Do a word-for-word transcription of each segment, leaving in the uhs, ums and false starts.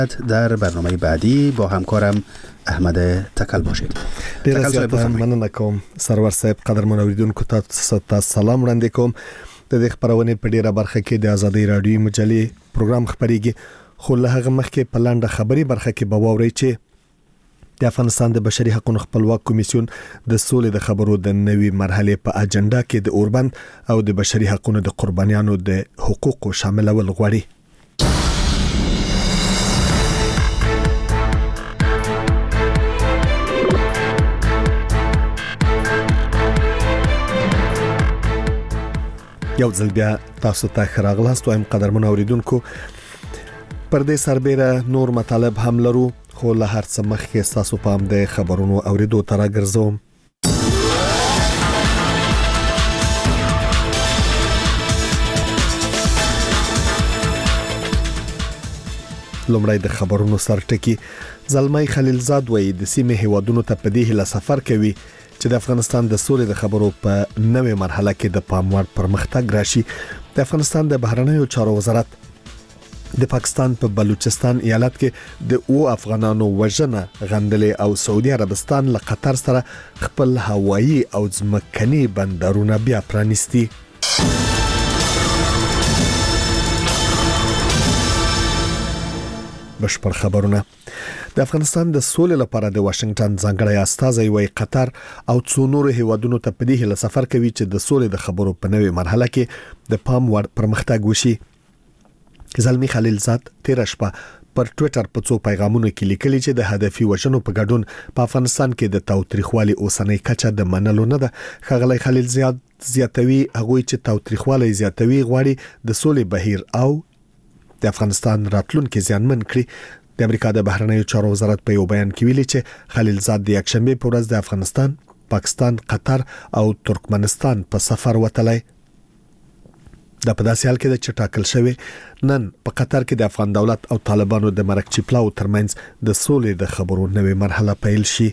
در برنامه بعدی با همکارم احمد تکل باشید. ډیر زیاته مننه کوم سرور صاحب. قدرمن اوریدونکو تاسو ته سلام وړاندې کوم. د دې خبرونه په ډیره برخه کې د ازادي رادیو مجلې پروګرام خبريږي، خو له هغه مخکې په لاندې خبري برخه کې به ووري چې د افغانستان د بشري حقوقو خپلواک کمیسیون د سولې د خبرو د نوي مرحله په اجنډا کې د اوربند او د بشري حقوقو د قربانیانو د حقوقو شاملول غواړي. یو ځل بیا تاسو ته خراغلاست وایم قدرمن اوریدونکو. پر دې سربېره نور مطالب هم لرو، خو له هر څه مخکې تاسو پام د خبرونو اوریدو ته راګرځوم. لومړی د خبرونو سرټکی. زلمی خلیلزاد وایي د سیمې هیوادونو ته په دې هله سفر کوي چې د افغانستان د سولې د خبرو په نوې مرحله کې د پاموړ پرمختګ راشي. د افغانستان د بهرنیو چارو وزارت د پاکستان په بلوچستان ایالت کې د او افغانانو وژنه غندلې او سعودي عربستان له قطر سره خپل هوایی او ځمکني بندرونه بیا پرانیستي. بشپړ خبرونه. د افغانستان د سولې لپاره د واشنگټن ځانګړی استازی وای قطر او څو نور هیوادونو ته په دې هله سفر کوي چې د سولې د خبرو په نوې مرحله کې د پام وړ پرمختګ وشي. زلمی خلیلزاد تیر شپه پر ټوئیټر په څو پیغامونو کې لیکلي چې د هدفي وژنو په ګډون په افغانستان کې د تاوتریخوالي اوسنۍ کچه د منلو نه ده. ښاغلی خلیلزاد زیاتوي هغه چې تاوتریخوالي زیاتوي غواړي د سولې بهیر او د افغانستان راتلونکي ځانمن کړي. د امریکا د بهرنیو چارو وزارت په یو بیان کې ویلي چې خلیلزاد د یکشنبه په ورځ د افغانستان، پاکستان، قطر او ترکمنستان په سفر وتلی. د په داسې حال کې چې ټاکل شوی نن په قطر کې د افغان دولت او طالبانو د مرکچی پلاو ترمنځ د سولې د خبرو نوې مرحله پیل شي.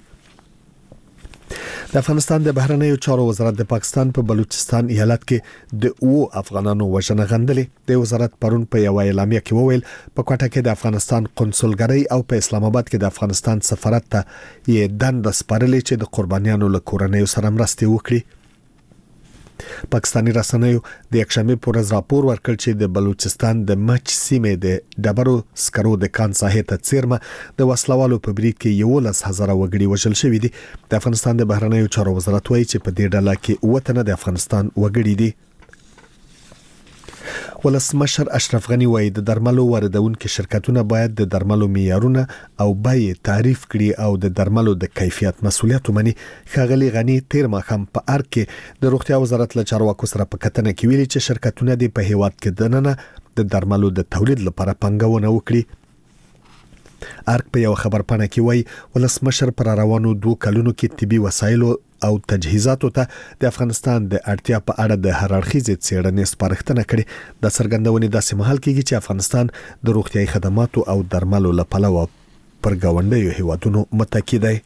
د افغانستان د بهرنیو چارو وزارت د پاکستان په بلوچستان ایالت کې د او افغانانو وژنه غندلې. د وزارت پرون په یو اعلامیه کې وویل په کوټه کې د افغانستان قونسلګرۍ او په اسلام آباد کې د افغانستان سفارت ته یې دند سپارلې چې د قربانیانو له کورنیو سره مرسته وکړي. پاکستاني رسنیو د یکشنبه پر ورځ راپور ورکړ چې د بلوچستان د مچ سیمې د ډبرو سکرو د کان ساحې ته څیرمه د وسلوالو په برید کې یولس هزار وګړي وژل شوي دي. د افغانستان د بهرنیو چارو وزارت وایي چې په دې ډله کې اووه تنه د افغانستان وګړي دي. ولسمشر اشرف غنی وایي د درملو واردونکو شرکتونه باید د درملو معیارونه او بیې تعریف کړي او د درملو د کیفیت مسؤلیت ومني. ښاغلی غنی تیر ماښام په ارګ کې د روغتیا وزارت له چارواکو سره په کتنه کې ویلي چې شرکتونه د په هیواد کې دننه د درملو د تولید لپاره پنګونه وکړي. ارګ په یو خبرپاڼه کې وایي ولسمشر پر روانو دوه کلونو کې طبي وسایلو او تجهیزاتو ته د افغانستان د اړتیا په اړه د هر اړخیزې څېړنې سپارښتنه کړې. د څرګندونې داسې مهال کېږي چې افغانستان د روغتیايي خدماتو او درملو له پلوه پر ګاونډیو هیوادونو متکی دی.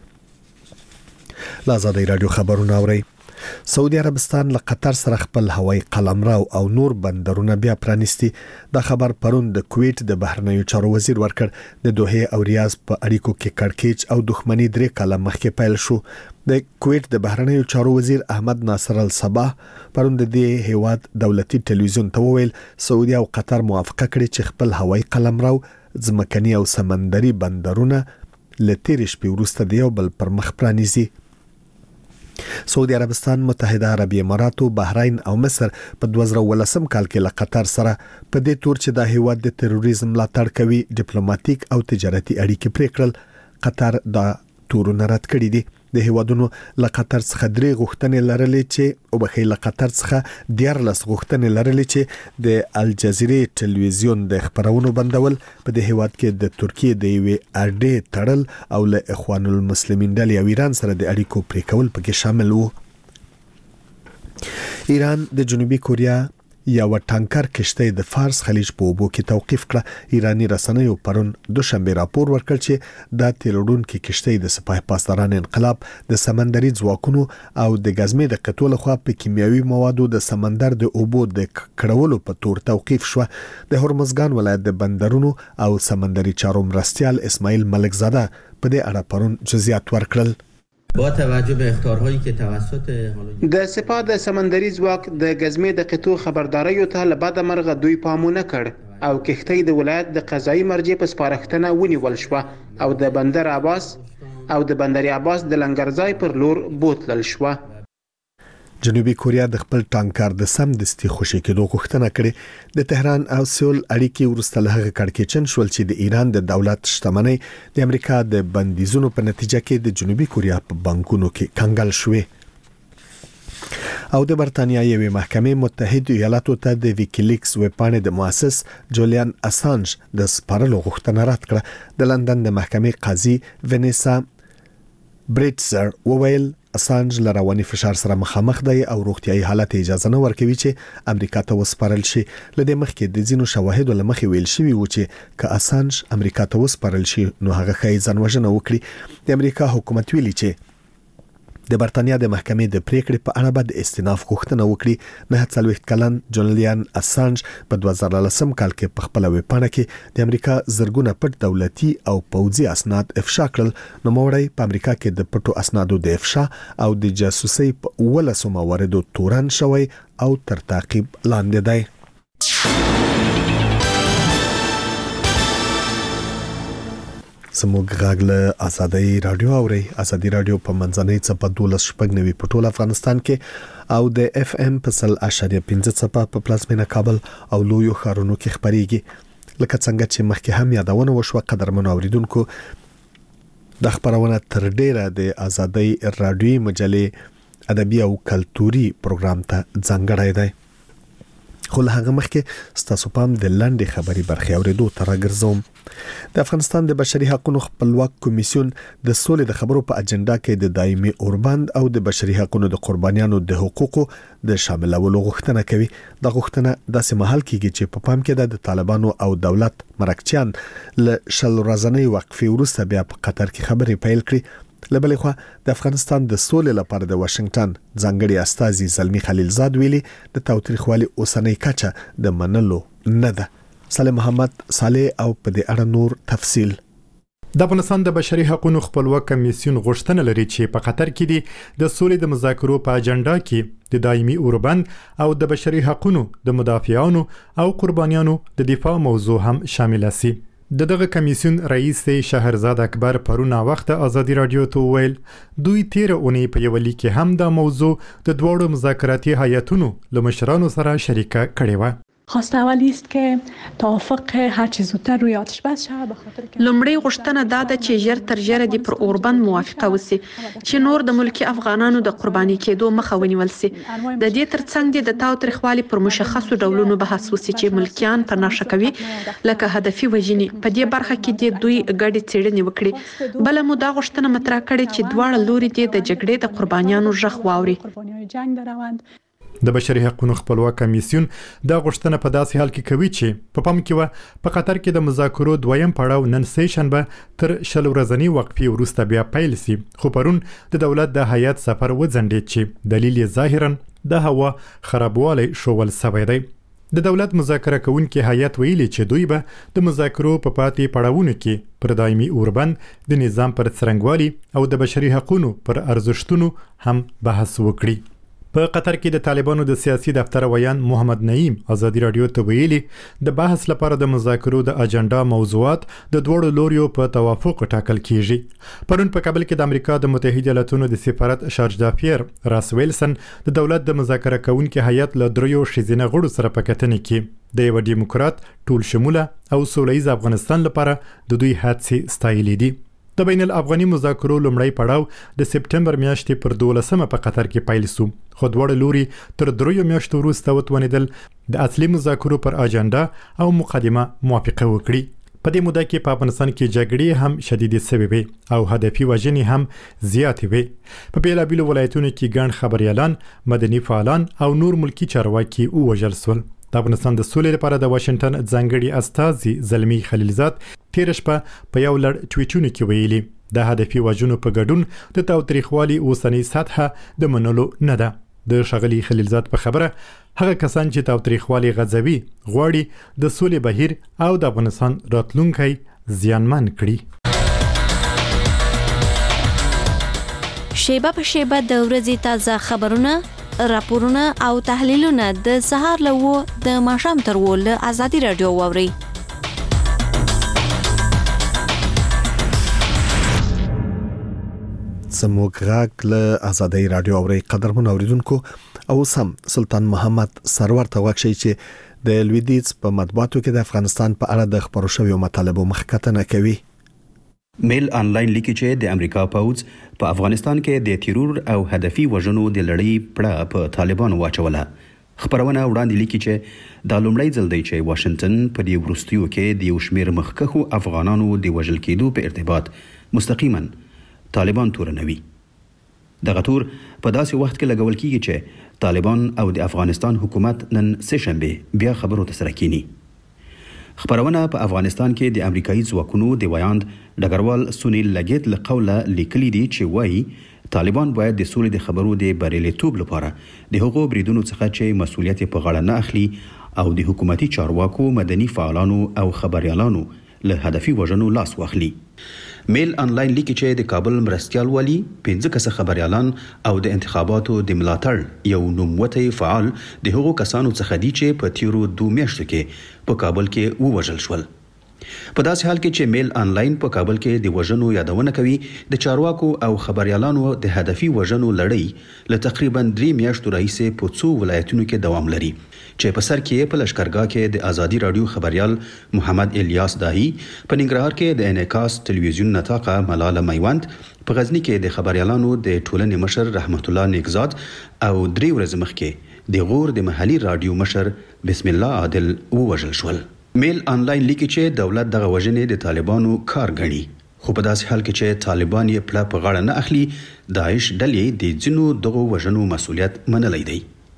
له ازادي رادیو خبرونه اورئ. سعودي عربستان له قطر سره خپل هوایي قلمرو او نور بندرونه بیا پرانیستي. دا خبر پرون د کویت د بهرنیو چارو وزیر ورکړ. د دوحه او ریاض په اړیکو کې کړکېچ او دښمنی درې کاله مخکې پیل شو. د کویت د بهرنیو چارو وزیر احمد ناصر الصباح پرون د دې هیواد دولتي ټلویزیون ته وویل سعودي او قطر موافقه کړې چې خپل هوایي قلمرو، ځمکني او سمندري بندرونه لتیر شپې وروسته د یو بل پر مخ پرانیزي. سعودي عربستان، متحده عربي امارات، بحرین او مصر په دوه زره ولسم کال کې له قطر سره په دې تور چې د هیواد د تروریزم ملاتړ کوي ډیپلوماټیک او تجارتي اړیکې پرې کړل. قطر دا تورونه رد کړي دي. د هیوادونو له قطر څخه درې غوښتنې لرلې چې او بخې له قطر څخه دیارلس غوښتنې لرلې چې د الجزیره ټلویزیون د خبرونو بندول، په دې هیواد کې د ترکیه د یوې اډې تړل او له اخوان المسلمین ډلې او ایران سره د اړیکو پرې کول پکې شامل وو. ایران د جنوبي کوریا یو ټانکر کشته د فارس خلیج په اوبو کې توقیف کړه. ایرانی رسنیو پرون دوشنبه راپور ورکړ چې دا تیلوړونکو کشته د سپاه پاسداران انقلاب د سمندري ځواکونو او د غزمې د قطو لخوا په کیمیاوي موادو د سمندر د اوبو د کړولو په تور توقیف شو. د هرمزګان ولایت د بندرونو او سمندري چارو مرستيال اسماعیل ملکزاده په دې اړه پرون جزئیات ورکړل. با توجه به اخطارهایی که توسط د سپاه د سمندري ځواک د غزمې د قطو خبرداريو ته لبد مرغه دوی پامونه کړ او کښتۍ د ولایت د قضایي مرجع په سپارښتنه ونیول شو او د بندر عباس او د بندر عباس د لنګرځای پر لور بوتلل شو. جنوبي کوریا د خپل ټانکر د سم دستي خوشي کېدو غوښتنه کړې. د تهران او سیول اړیکې ورسته له هغه کړکېچن شول چې د ایران د دولت شتمنۍ د امریکا د بندیزونو په نتیجه کې د جنوبي کوریا په بانکونو کې کنګل شوې. او د برتانیا یوې محکمې متحده ایالاتو ته د ویکیلیکس ویبپاڼې د مؤسس جولیان اسانج د سپارلو غوښتنه رد کړه. د لندن د محکمې قاضي ونیسا بریټزر وویل اسانج لرواني فشار سره مخامخ دی او روغتيایي حالت اجازه نه ورکوي چې امریکا ته وسپارل شي. لدې مخکې د ځینو شواهدو لمخې ویل شوی و چې که اسانج امریکا ته وسپارل شي نو هغه خې ځانوژنه وکړي. د امریکا حکومت ویلي چې د برتانیا د محکمې د پریکړې په اړه به د استئناف غوښتنه وکړي. نه څلوېښت کلن جولیان اسانج په دوه زره لسم کال کې په خپل ویبپاڼه کې د امریکا زرګونه پټ دولتي او پوځي اسناد افشا کړل. نو موړی په امریکا کې د پټو اسنادو د افشا او د جاسوسي په ولسو مواردو تورن شوی او تر تعقیب لاندې دی. سموږ غاغله ازادي رادیو اوري. ازادي رادیو په منځنۍ چپه دولس شپږ نوي په ټول افغانستان کې او د اف ام په سل اشاریه پنځه چپه په پلازمینه کابل او لویو ښارونو کې خبريږي. لکه څنګه چې مخکې هم یادونه وشوه قدرمن اوریدونکو د خبرونه تر ډیره د ازادي رادیو مجلې ادبي او کلتوري پروګرام ته ځانګړی دی. خو له هغه مخکې ستاسو پام د لاندې خبري برخې اوریدو ته راګرځوم. د افغانستان د بشري حقوقو خپلواک کمیسیون د سولې د خبرو په اجنډا کې د دایمي اوربند او د بشري حقوقو د قربانیانو د حقوقو د شاملولو غوښتنه کوي. د غوښتنه داسې مهال کېږي چې په پام کې د طالبانو او دولت مرکچیان له شل ورځې وقفې وروسته بیا په قطر کې خبرې پیل کړې. لبلې خو د افغانستان د سولې لپاره د واشنگټن ځانګړي استازي زلمی خلیلزاد ویلي د تاوتریخوالي اوسنۍ کچه د منلو نه ده. صالح محمد صالح او په دې اړه نور تفصیل. د افغانستان د بشري حقوقو خپلواک کمیسیون غوښتنه لري چې په قطر کې د سولې د مذاکرو په اجنډا کې د دایمي اوربند او د بشري حقوقو د مدافعانو او قربانیانو د دفاع موضوع هم شامل شي. د دغه کمیسیون رئیس شهرزاد اکبر پرونه وخت ازادي رادیو ته ویل دوی تیر اونۍ په یو لیک کې هم د موضوع د دوړو مذاکراتي هیئتونو له مشرانو سره شریکه کړې و. خواست اولی است که توافق هر چه زودتر روی آتش بس شود به خاطر که لومړی غوښتنه دا ده چې ژر تر ژره د پر اوربند موافقه وسی چې نور د ملکی افغانانو د قرباني کېدو مخه ونیول سي. د دې ترڅنګ د تاوتریخوالي پر مشخصو ډولونو بحث وسی چې ملکیان په نشه کوي لکه هدفي وژنې. په دې برخه کې د دوی ګډې څېړنې وکړي. بل مو دا غوښتنه مطرح کړې چې دواړه لوري د جګړې د قربانیانو ژغ واوري. د بشري حقوقو خپلواک کمیسیون دا غوښتنه په داسې حال کې کوي چې په پام کې و په قطر کې د مذاکرو دویم پړاو نن سه شنبه تر شل ورځې وقفې وروسته بیا پیل شي. خو پرون د دولت د هیئت سفر وځنډید چې دلیل یې ظاهرا د هوا خرابوالی شوول سوی دی. د دولت مذاکره کوونکي هیئت ویلي چې دوی به د مذاکرو په پاتې پړاوونو کې پر دایمي اوربند د نظام پر څرنګوالي او د بشري حقوقو پر ارزښتونو هم بحث وکړي. په قطر کې د طالبانو د سیاسي دفتر ویان محمد نعیم ازادي رادیو ته ویلي د بحث لپاره د مذاکرو د اجنډا موضوعات د دوړو لوریو په توافق ټاکل کیږي. پرون په کابل کې د امریکا د متحده ایالاتونو د سفارت شارج دافیر راس ویلسن د دولت د مذاکره کوونکي هیئت له دریو شیزینه غړو سره په کتنې کې د یو دیموکرات ټول شموله او سولهییز افغانستان لپاره د دوی هڅې ستایلې دي. د بین الافغاني مذاکرو لومړی پړاو د سپټمبر میاشتې پر دولسمه په قطر کې پیل شو. خو دواړه لوري تر دریو میاشتو وروسته وتوانېدل د اصلي مذاکرو پر اجنډا او مقدمه موافقه وکړي. په دې موده کې په افغانستان کې جګړې هم شدیدې شوې وې او هدفي وژنې هم زیاتې وې. په بیلابیلو ولایتونو کې ګڼ خبريالان، مدني فعالان او نور ملکی چارواکي ووژل شول. د افغانستان د سولې لپاره د واشنگټن ځانګړي استازي زلمی خلیلزاد تیر شپه په یو لړ ټویټونو کې ویلي د هدفي وژنو په ګډون د تاوتریخوالي اوسنۍ سطحه د منلو نه ده. د ښاغلي خلیلزاد په خبره هغه کسان چې تاوتریخوالي غځوي غواړي د سولې بهیر او د افغانستان راتلونکی زیانمن کړي. شیبه په شیبه د ورځې تازه خبرونه، راپورونه او تحلیلونه د سهار له و د ماښام تر و له ازادي رادیو واوري. سموږ غاک له ازادي رادیو اوري قدرمن اوریدونکو او سم سلطان محمد سرور ته واکشي چې د لویدیز په مطبوعاتو کې د افغانستان په اړه د خبرو شویو مطالبو مخکتنه کوي. میل آنلاین لیکي چې د امریکا پوز په افغانستان کې د تیرور او هدفي وژنو د لړۍ پړه په طالبانو واچوله. خبرونه وړاندې لیکي چې دا لومړی ځل دی چې واشنگټن په دې وروستیو کې د یو شمېر مخکښو افغانانو د وژل کېدو په ارتباط مستقیما طالبان تورنوي. دغه تور په داسې وخت کې لګول کیږي چې طالبان او د افغانستان حکومت نن سه شنبه بیا خبرو ته سره کینی. خبرونه په افغانستان کې د امریکایي ځواکونو د ویاند ډګروال سونیل لګیت له قوله لیکلي دي چې وایي طالبان باید د سولې د خبرو د بریالیتوب لپاره د هغو بریدونو څخه چې مسؤلیت په غاړه نه اخلي او د حکومتي چارواکو، مدني فعالانو او خبريالانو له هدفي وژنو لاس واخلي. میل آنلاین لیکي چې د کابل مرستيال والی پنځه کسه خبريالان او د انتخاباتو د ملاتړ یو نوموتی فعال د هغو کسانو څخه دي چې په تیرو دوه میاشتو کې په کابل کې ووژل شول. په داسې حال کې چې میل آنلاین په کابل کې د وژنو یادونه کوي، د چارواکو او خبريالانو د هدفي وژنو لړۍ له تقریبا درې میاشتو راهیسې په څو ولایتونو کې دوام لري چې په سر کې په لشکرګاه کې د ازادي رادیو خبريال محمد الیاس داهی، په ننګرهار کې د انعکاس ټلویزیون نطاقه ملاله میوند، په غزنی کې د خبريالانو د ټولنې مشر رحمت الله نیکزاد او درې ورځې مخکې د غور د محلي رادیو مشر بسم الله عادل ووژل شول. میل آنلاین لیکي چې دولت دغه وژنې د طالبانو کار غني، خو په داسې حال کې چې طالبان یې پلا په غاړه نه اخلي، داعش ډلې د ځینو دغه وژنو مسؤلیت منلی دی.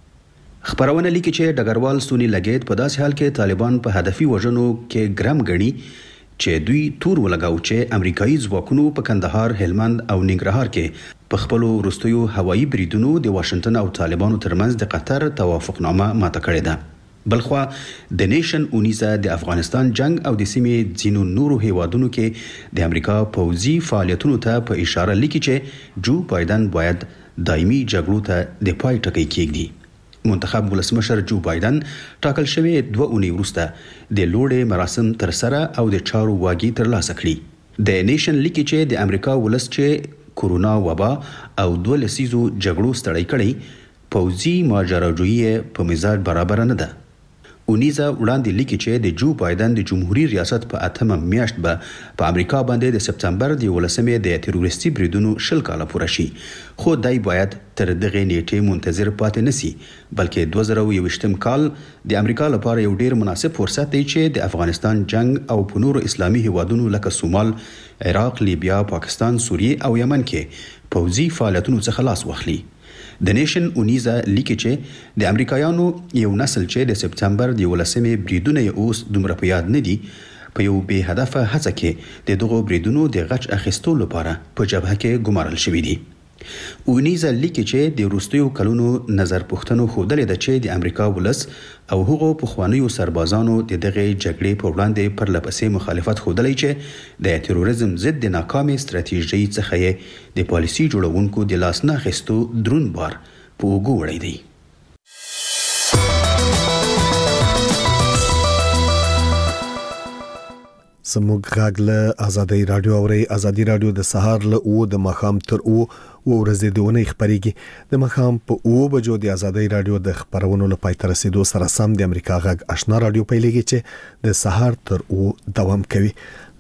خبرونه لیکي چې ډګروال سونی لګیت په داسې حال کې طالبان په هدفي وژنو کې ګرام غني چې دوی تور ولګاو چې امریکایي ځواکونو په کندهار، هلمند او ننګرهار کې په خپل وروستیو هوایي بریدونو د واشنگټن او طالبانو ترمنځ د قطر توافقنامه ماته کړې ده. بلخوا د نیشن اونیزه د افغانستان جنگ او د سیمې ځینو نورو هیوادونو کې د امریکا پوځي فعالیتونو ته په اشاره لیکي چې جو بایدن باید دایمي جګړو ته د پای ټکی کېږدي. منتخب ولسمشر جو بایدن ټاکل شوی دوه اونۍ وروسته د لوړې مراسم تر سره او د چارو واګي تر لاسه کړي. د نیشن لیکي چې د امریکا ولس چې کورونا وبا او دوه لسیزو جګړو ستړی کړي، پوځي ماجراجویی په مزاج برابر نه ده. اونیزه وړاندې لیکي چې د جو بایدن د جمهوریت ریاست په اتمه میاشت به په امریکا باندې د سپتمبر د ولسمې د تروریستي بریدونو شل کاله پوره شي، خو دای باید تر دغه نیټه منتظر پاتې نسی، بلکې دوه زره یوویشتم کال د امریکا لپاره یو ډیر مناسب فرصت دی چې د افغانستان جنگ او په نورو اسلامي هیوادونو لکه سومال، عراق، لیبیا، پاکستان، سوریه او یمن کې پوځي فعالیتونو څخه لاس واخلي. د نیشن اونیزه لیکي چې د امریکایانو یو نسل چې د سپتمبر د ولسمې بریدونه یې اوس دومره په یاد نه دي، په یو بې هدفه هڅه کې د دغو بریدونو د غچ اخیستو لپاره په جبهه کې ګمارل شوي دي. اونیزه لیکي چې د وروستیو کلونو نظر پوښتنو ښودلې ده چې د امریکا ولس او هغو پخوانیو سربازانو د دغه جګړې په وړاندې پرلپسې مخالفت ښودلی چې د تروریزم ضد د ناکامې ستراتیژۍ څخه یې د پالیسي جوړونکو د لاس نه اخیستو دروند بار په اوږو وړی دی. سموږ غاګ له ازادي رادیو اوري ازادي رادیو د سهار له او د مخام تر او و ورځې د ونې خبريږي د مخام په او بجو د ازادي رادیو د خبرونو لپاره تر رسیدو سره سم د امریکا غاګ آشنا رادیو پیلېږي چې د سهار تر او دوام کوي.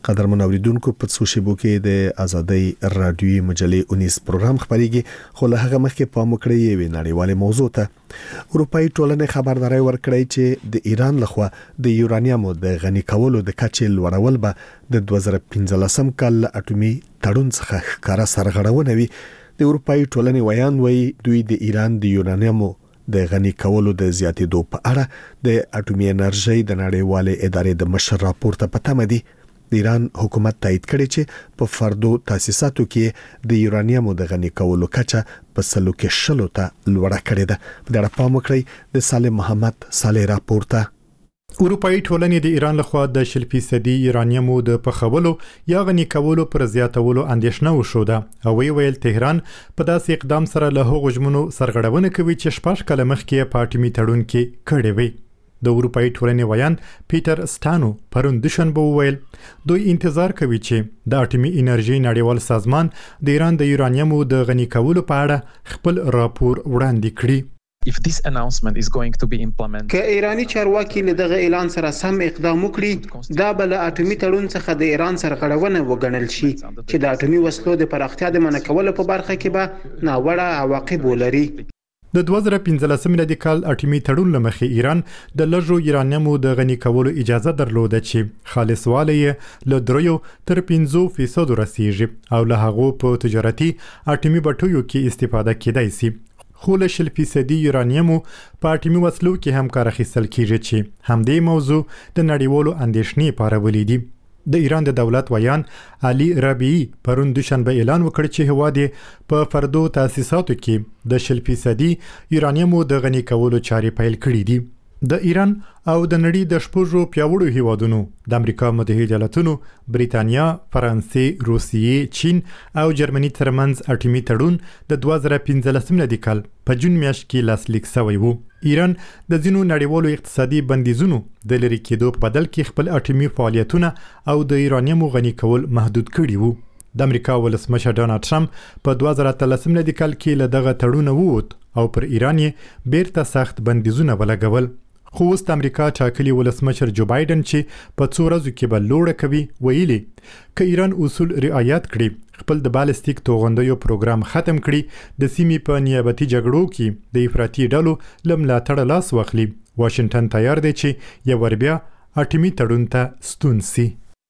قدرمن اوریدونکو په څو شیبو کې د ازادي رادیوي مجلې اونیس پروګرام خبريږي خو له هغه مخکې په مکړې یوې نړیواله موضوع ته اروپאי ټولنې خبرداري ورکړې چې د ایران لخوا د یورانیم د غني کولو د کچې لوړول به د دوه زره پنځلسم کال اټومي تړون څخه ښکارا سرغړونه وي د اروپאי ټولنې ویان وایي دوی د ایران د یورانیم د غني کولو د زیاتېدو په اړه د اټومي انرژي د نړیوالې ادارې د مشر راپور ته پته مدي د ایران حکومت تایید کړی چې په فردو تاسیساتو کې د یورانیم د غني کولو کچه په سلو کې شلو ته لوړه کړې ده په دغه پام وکړئ د سالم محمد صالح راپور ته اروپאי ټولنې د ایران لخوا د شل فیصدي یورانیم د پخولو یا غني کولو پر زیاتولو اندیشنه وشوده او وی ویل تهران په داسې اقدام سره له هغو ژمنو سرغړونه کوي چې شپږ کاله مخکې په اټومي تړون کې کړې وي د اروپאי ټولنې ویان پیټر سټانو پرون دوشنبه وویل دوی انتظار کوي چې د اټومي انرژي نړیوال سازمان د ایران د یورانیم د غني کولو په اړه خپل راپور وړاندې کړي if this announcement is going to be implemented که ایرانی چارواکي له دغه اعلان سره سم اقدام وکړي دا بل اټومي تړون څخه د ایران سرغړونه وګڼل شي چې د اټومي وسلو د پراختیا د منع کولو په برخه کې به ناوړه عواقب ولري د دوه زره پنځلسم میلادي کال اټومي تړون لمخې ایران د لږو یورانیم د غني کولو اجازه درلوده چې خالص والی له دریو تر پنځو فیصد رسیږي او له هغو په تجارتي اټومي بټیو کې استفاده کېدای شي خو له شل فیصدي یورانیم په اټومي وسلو کې هم کار اخیستل کیږي چې همدې موضوع د نړیوالو اندیشنې پارولې دي د ایران د دولت ویان علي ربیعي پرون دوشنبه اعلان وکړ چې هواد په فردو تاسیساتو کې د شل فیصدي یورانیم د غني کولو چارې پیل کړې دي د ایران او د نړۍ د شپږو پیاوړو هیوادونو د امریکا متحده ایالاتونو بریتانیا فرانسې روسیې چین او جرمني ترمنځ اټومي تړون د دوه زره پنځلسم میلادي کال په جون میاشت کې لاسلیک شوی و ایران د ځینو نړیوالو اقتصادي بندیزونو د لري کېدو په بدل کې خپل اټومي فعالیتونه او د یورانیم غني کول محدود کړي وو د امریکا ولسمشر ډونالد ټرمپ په دوه زره اتلسم میلادي کال کې له دغه تړون ووت او پر ایران یې بیرته سخت بندیزونه ولګول خو اوس د امریکا ټاکلي ولسمشر جو بایدن چې په څو ورځو کې به لوړه کوي ویلي که ایران اصول رعایت کړي خپل د بالستیک توغندیو پروګرام ختم کړي د سیمې په نیابتي جګړو کې د افراطي ډلو له ملاتړه لاس واخلي واشنگټن تیار دی چې یو ور بیا اټومي تړون ته ستون سي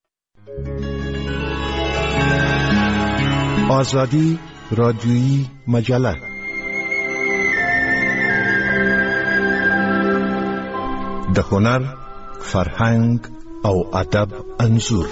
آزادی رادیویی مجله د هنر، فرهنګ او ادب انځور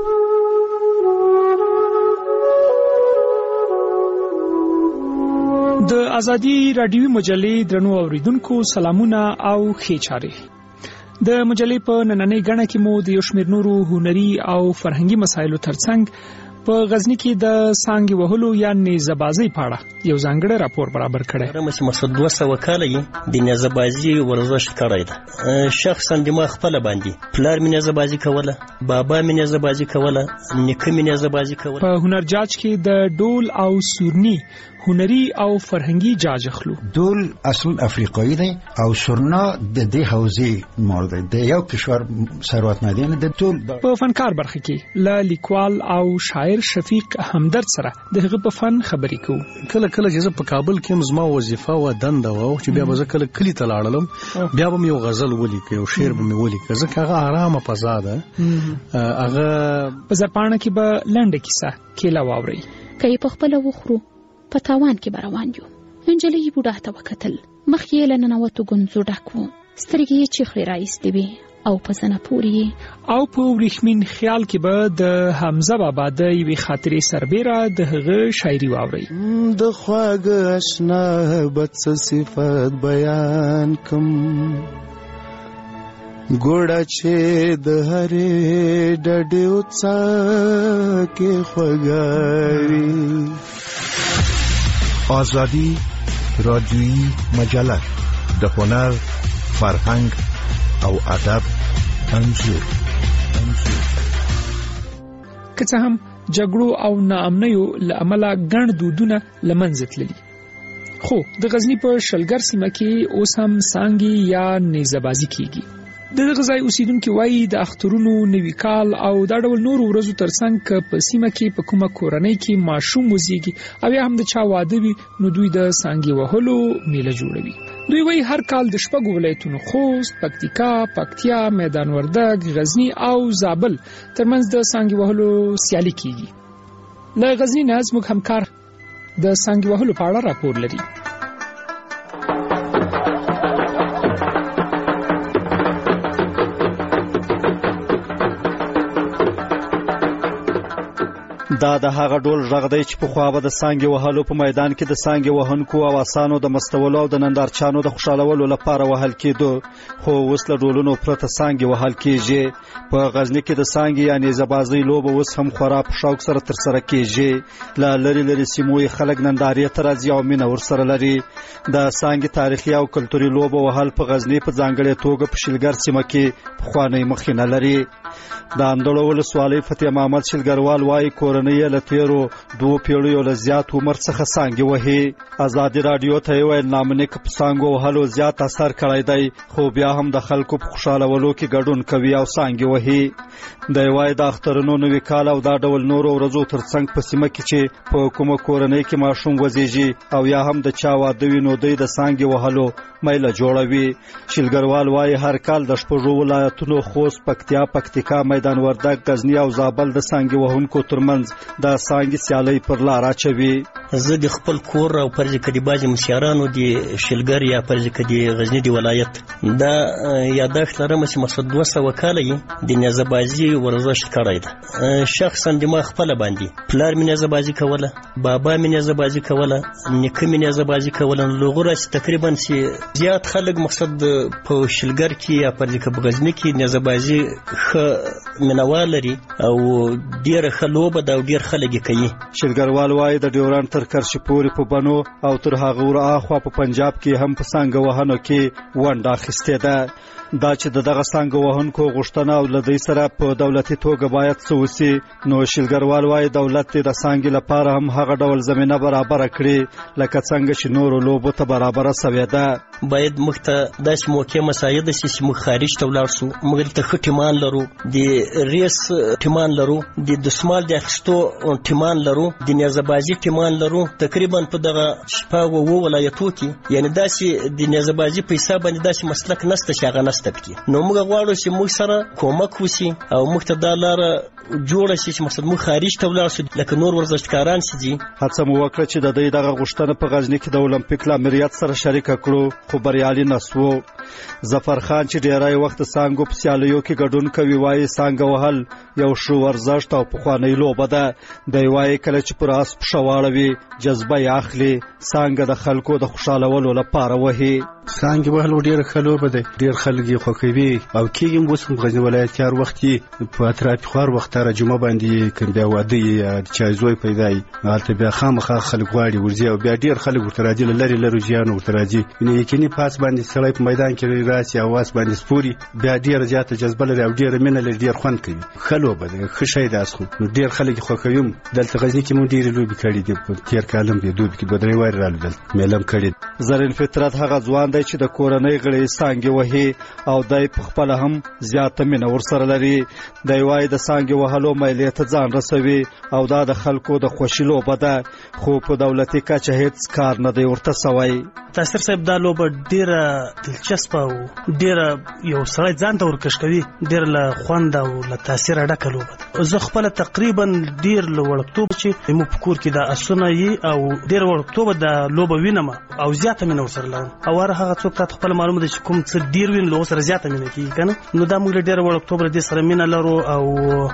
د ازادي رادیوي مجلې درنو اوریدونکو سلامونه او ښه چاره د مجلې په نننۍ غړنه کې مو د یو شمېر نورو هنري او فرهنګي مسایلو ترڅنګ په غزنی کې د سانګي وهلو یا نيزبازي پاړه یو ځانګړی راپور برابر کړی رمس مقصد دوه سوه کال یې د نيزبازي ورزش کړی دی شخصا د ما خپل باندې پلار مې نيزبازي کوله بابا مې نيزبازي کوله نیکه مې نيزبازي کوله په هنر جاج کې د ډول او سورني هنري او فرهنګي جاج اخلو ډول اصل افریقایی دی او سورنا د دې حوزې مور دی د یو کشور ثروتمندانه د ټول په فنکار برخه کې ل لیکوال او شاعر شفیق همدرد سره دغه په فن خبرې کوو کله کله چې په کابل کې زما وظیفه و دنده و چې بیا به کله کلی ته لاړم بیا به یو غزل ولیکم یو شعر به مې ولیکم ځکه هغه آرامه فضا ده هغه په زرپانه کې به لنډه کیسه کېلا واوري کای په خپل وخرو په تاوان کې بروان یو انجلې بوډا ته وکتل مخ یې لننوتو ګنځو ډکو سترګې یې چخلې راایستې وي او په زنه پوري او په ورېښمین خیال کې به د حمزه بابا د یوې خاطرې سربېره د هغه شاعري واورئ د خواږه اشنا بد صفات بیان کم ګوړه چې د هرې ډډې وڅا کې خوږاري آزادی رادیویی مجله د هنر، فرهنګ او ادب انځور که څه هم جګړو او ناامنیو له امله ګڼ دودونه له منځه تللي خو د غزني په شلګر سیمه کې اوس هم سانګي یا نیزه‌بازي کیږي دغه ځای اوسیدونکو وایي د اخترونو نوي کال او دا ډول نور ورځو ترڅنګ په سیمه کې په کومه کورنۍ کې ماشوم وزیږي او یا هم د چا واده وي نو دوی د سانګې وهلو میله جوړوي. دوی وایي هر کال د شپږو ولایتونو خوست، پکتیکا، پکتیا، میدان وردګ، غزنی او زابل ترمنځ د سانګې وهلو سیالي کیږي. له غزنی نه زموږ همکار د سانګې وهلو په اړه راپور لري. دا د هغه ډول غږ دی چې پخوا به د سانګې وهلو په میدان کې د سانګې وهونکو او آسانو د مستولو او د نندارچانو د خوشحالولو لپاره وهل کېدو، خو اوس له ډولونو پرته سانګې وهل کېږي. په غزني کې د سانګې یا نیزه‌بازۍ لوبه اوس هم خورا په شوق سره ترسره کېږي. له لرې لرې سیمو یې خلک نندارې ته راځي او مینه ورسره لري. د سانګې تاریخي او کلتوري لوبه وهل په غزني په ځانګړې توګه په شلګر سیمه کې پخوانۍ مخینه لري. د اندړو ولسوالۍ فتح محمد شلګروال وایي کورنۍ له تیرو دوه پیړیو له زیات عمر څخه سانګې وهي. ازادي راډیو ته یې ویل نامنیک په سانګو وهلو زیات اثر کړی دی، خو بیا هم د خلکو په خوشحالولو کې ګډون کوي او سانګې وهي. دی وایي د اخترونو نوي کال او دا ډول نورو ورځو ترڅنګ په سیمه کې چې په کومه کورنۍ کې ماشوم وزیږي او یا هم د چا واده وي نو دوی د سانګې وهلو میله جوړوي. شلګروال وایي هر کال د شپږو ولایتونو خوست، پکتیا، پکتیکا، میدان وردګ، غزنی او زابل د سانګې وهونکو ترمنځ د سانګې سیالۍ پر لار اچوي. زه د خپل کور او پرځ کدي باج مشیرانو دی شلګر یا پرځ کدي غزنی دی ولایت دا یادښت لرم چې مقصد دوه سوه کاله یې د نیزه‌بازي ورزش کړی ده. شخصا د ما خپل باندې پلار مې نیزه‌بازي کوله، بابا مې نیزه‌بازي کوله، نیکه مې نیزه‌بازي کوله. لغوره تقریبا چې زیات خلک مقصد په شلګر کې یا پرځ کدي غزنی کې نیزه‌بازي خ منوال لري او ډیره خلوبه دا ډیر خلک کوي. شلګروال وایي د ډیورنډ تر کرشي پورې په بنو او تر هغه ور اخوا په پنجاب کې هم په سانګه وهنو کې ونډه اخیستې ده. دا چې د دغه سانګه وهونکو غوښتنه او لدی سره په دولتي توګه باید څه وسی، نو شلګروال وایي دولت د سانګې لپاره هم هغه ډول زمينه برابر کړي لکه څنګه چې نورو لوبو ته برابر سوي ده. باید موږ ته داسې موقع مساعد شي چې موږ خارج ته ولاړ شو، موږ ته ښه ټیمان لرو، د ریس ټیمان لرو، د دسمال د اخیستو ټیمان لرو، د نیزه‌بازي ټیمان لرو. تقریبا په دغه شپږ و ولایتو کې یعنی داسې د نیزه‌بازي په حساب باندې داسې مسلک نشته چې هغه نشته پکې. نو موږ غواړو چې موږ سره کومک وشي او موږ ته دا لاره جوړه شي چې مقصد موږ خارج ته ولاړ شو لکه نور ورزشکاران چې هڅه مو وکړه چې د دې دغه غوښتنه په غزنی کې د اولمپیک لامریت سره شریک کړو، خو بریالي نسو. ظفر خان چې ډیری وخت سانګو په سیالیو کې ګډون کوي وایي سانګه وهل یو شو ورزش او پخوانی لوبه ده. دی وایي کله چې پر اس پښواړوي جذبه یې اخلي، سانګه د خلکو د خوشالولو لپاره وهي. سانګ وهلو ډیر خلوبه ده، ډیر خلک یې خوښوي او کېږم اوس په غزنی ولایت کې هر وخت په اطراف خوار وخت را جمعه باندې کوم بیا واده یا چا زوی پیدا وي هلته بیا خامخا خلک غواړي ورځي او بیا ډیر خلک ورته راځي لري لري ځانو ورته راځي. یعنی یقیني پاس باندې سړی په میدان کې راسي او واس باندې سپوري بیا ډیر زیاته جذبه لري او ډیر مینه لري، ډیر خوند کوي. خلوبه ده ښه شی ده اسخو ډیر خلک خوښوي. دلته غزنی کې مو ډیر لوبي کړي دي په تیر کالم به دوی کې دوه درې وای رالل ملم کړي. زرین فطرت هغه ځوان دی چې د کورنۍ غړي سانګي وهي او دای په خپل هم زیاته مینه ورسره لري. دی وای د سانګي وهلو مېلې ته ځان رسوي او دا د خلکو د خوشی لوبه ده، خو په دولتي کچه هیڅ کار نه دی ورته سوی. تاسر صاحب دا لوبه ډیره دلچسپه او ډیره یو سړی ځان ته ورکش کوي، ډیر له خوند او له تاثیر ډکه لوبه ده. زه خپل تقریبا ډیر له وړکتوب چې مو په کور کې د اسونه یي او ډیر وړکتوب د لوبه وینم او زیاته مینه ورسره لرم او هغه څوک ته خپل معلومه ده چې کوم څه ډیر وین له سره زیاته مینه کیږي کنه. نو دا موږ ډیر وړکتوب له دې سره مینه لرو او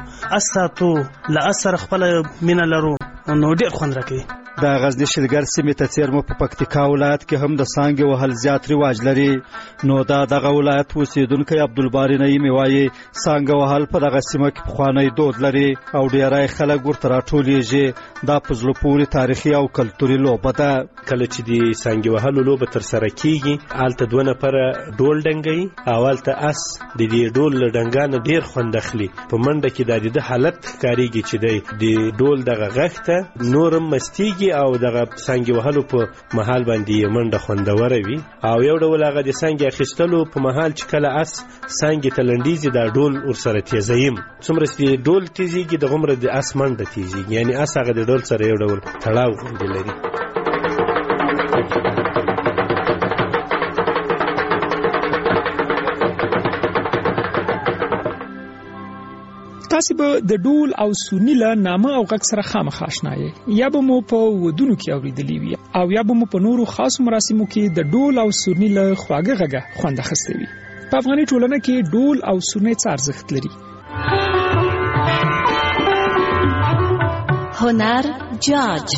اساتو له اثر خپل مینه لرو نو ډیر خوند راکوي. د غزنی شلګر سیمې ته څیرمو په پکتیکا ولایت کې هم د سانګې وهل زیات رواج لري. نو دا دغه ولایت اوسیدونکی عبدالباری نعیمي وایي سانګه وهل په دغه سیمه کې پخوانی دود لري او ډیری خلک ورته راټولیږي. دا په زړه پورې تاریخي او کلتوري لوبه ده. کله چې د سانګې وهلو لوبه ترسره کیږي هلته دوه نفره ډول ډنګوي او هلته اس د دې ډول له ډنګانه ډیر خوند اخلي. په منډه کې د د حالت ښکاریږي چې دی د ډول دغه غږ ته نورم مستیږي او دغه څنګه وهلو په محل باندې منډه خوندوره وي او یو ډول هغه د څنګه اخیستلو په محل چې کله اس څنګه تلندیزي دا ډول ورسره تیزایم څومره چې ډول تیزیږي د غمره د اس منډه تیزیږي یعنی اس هغه د ډول سره یو ډول تړاو لري. تاسو به د ډول او سورني له نامه او غږ سره خامخا آشنا یې یا به مو په ودونو کې اوریدلی وي او یا به مو په نورو خاص مراسمو کې د ډول او سورني له خواږه غږه خوند اخیستی وي. په افغاني ټولنه کې ډول او سورني څه ارزښت لري؟ هنر جاج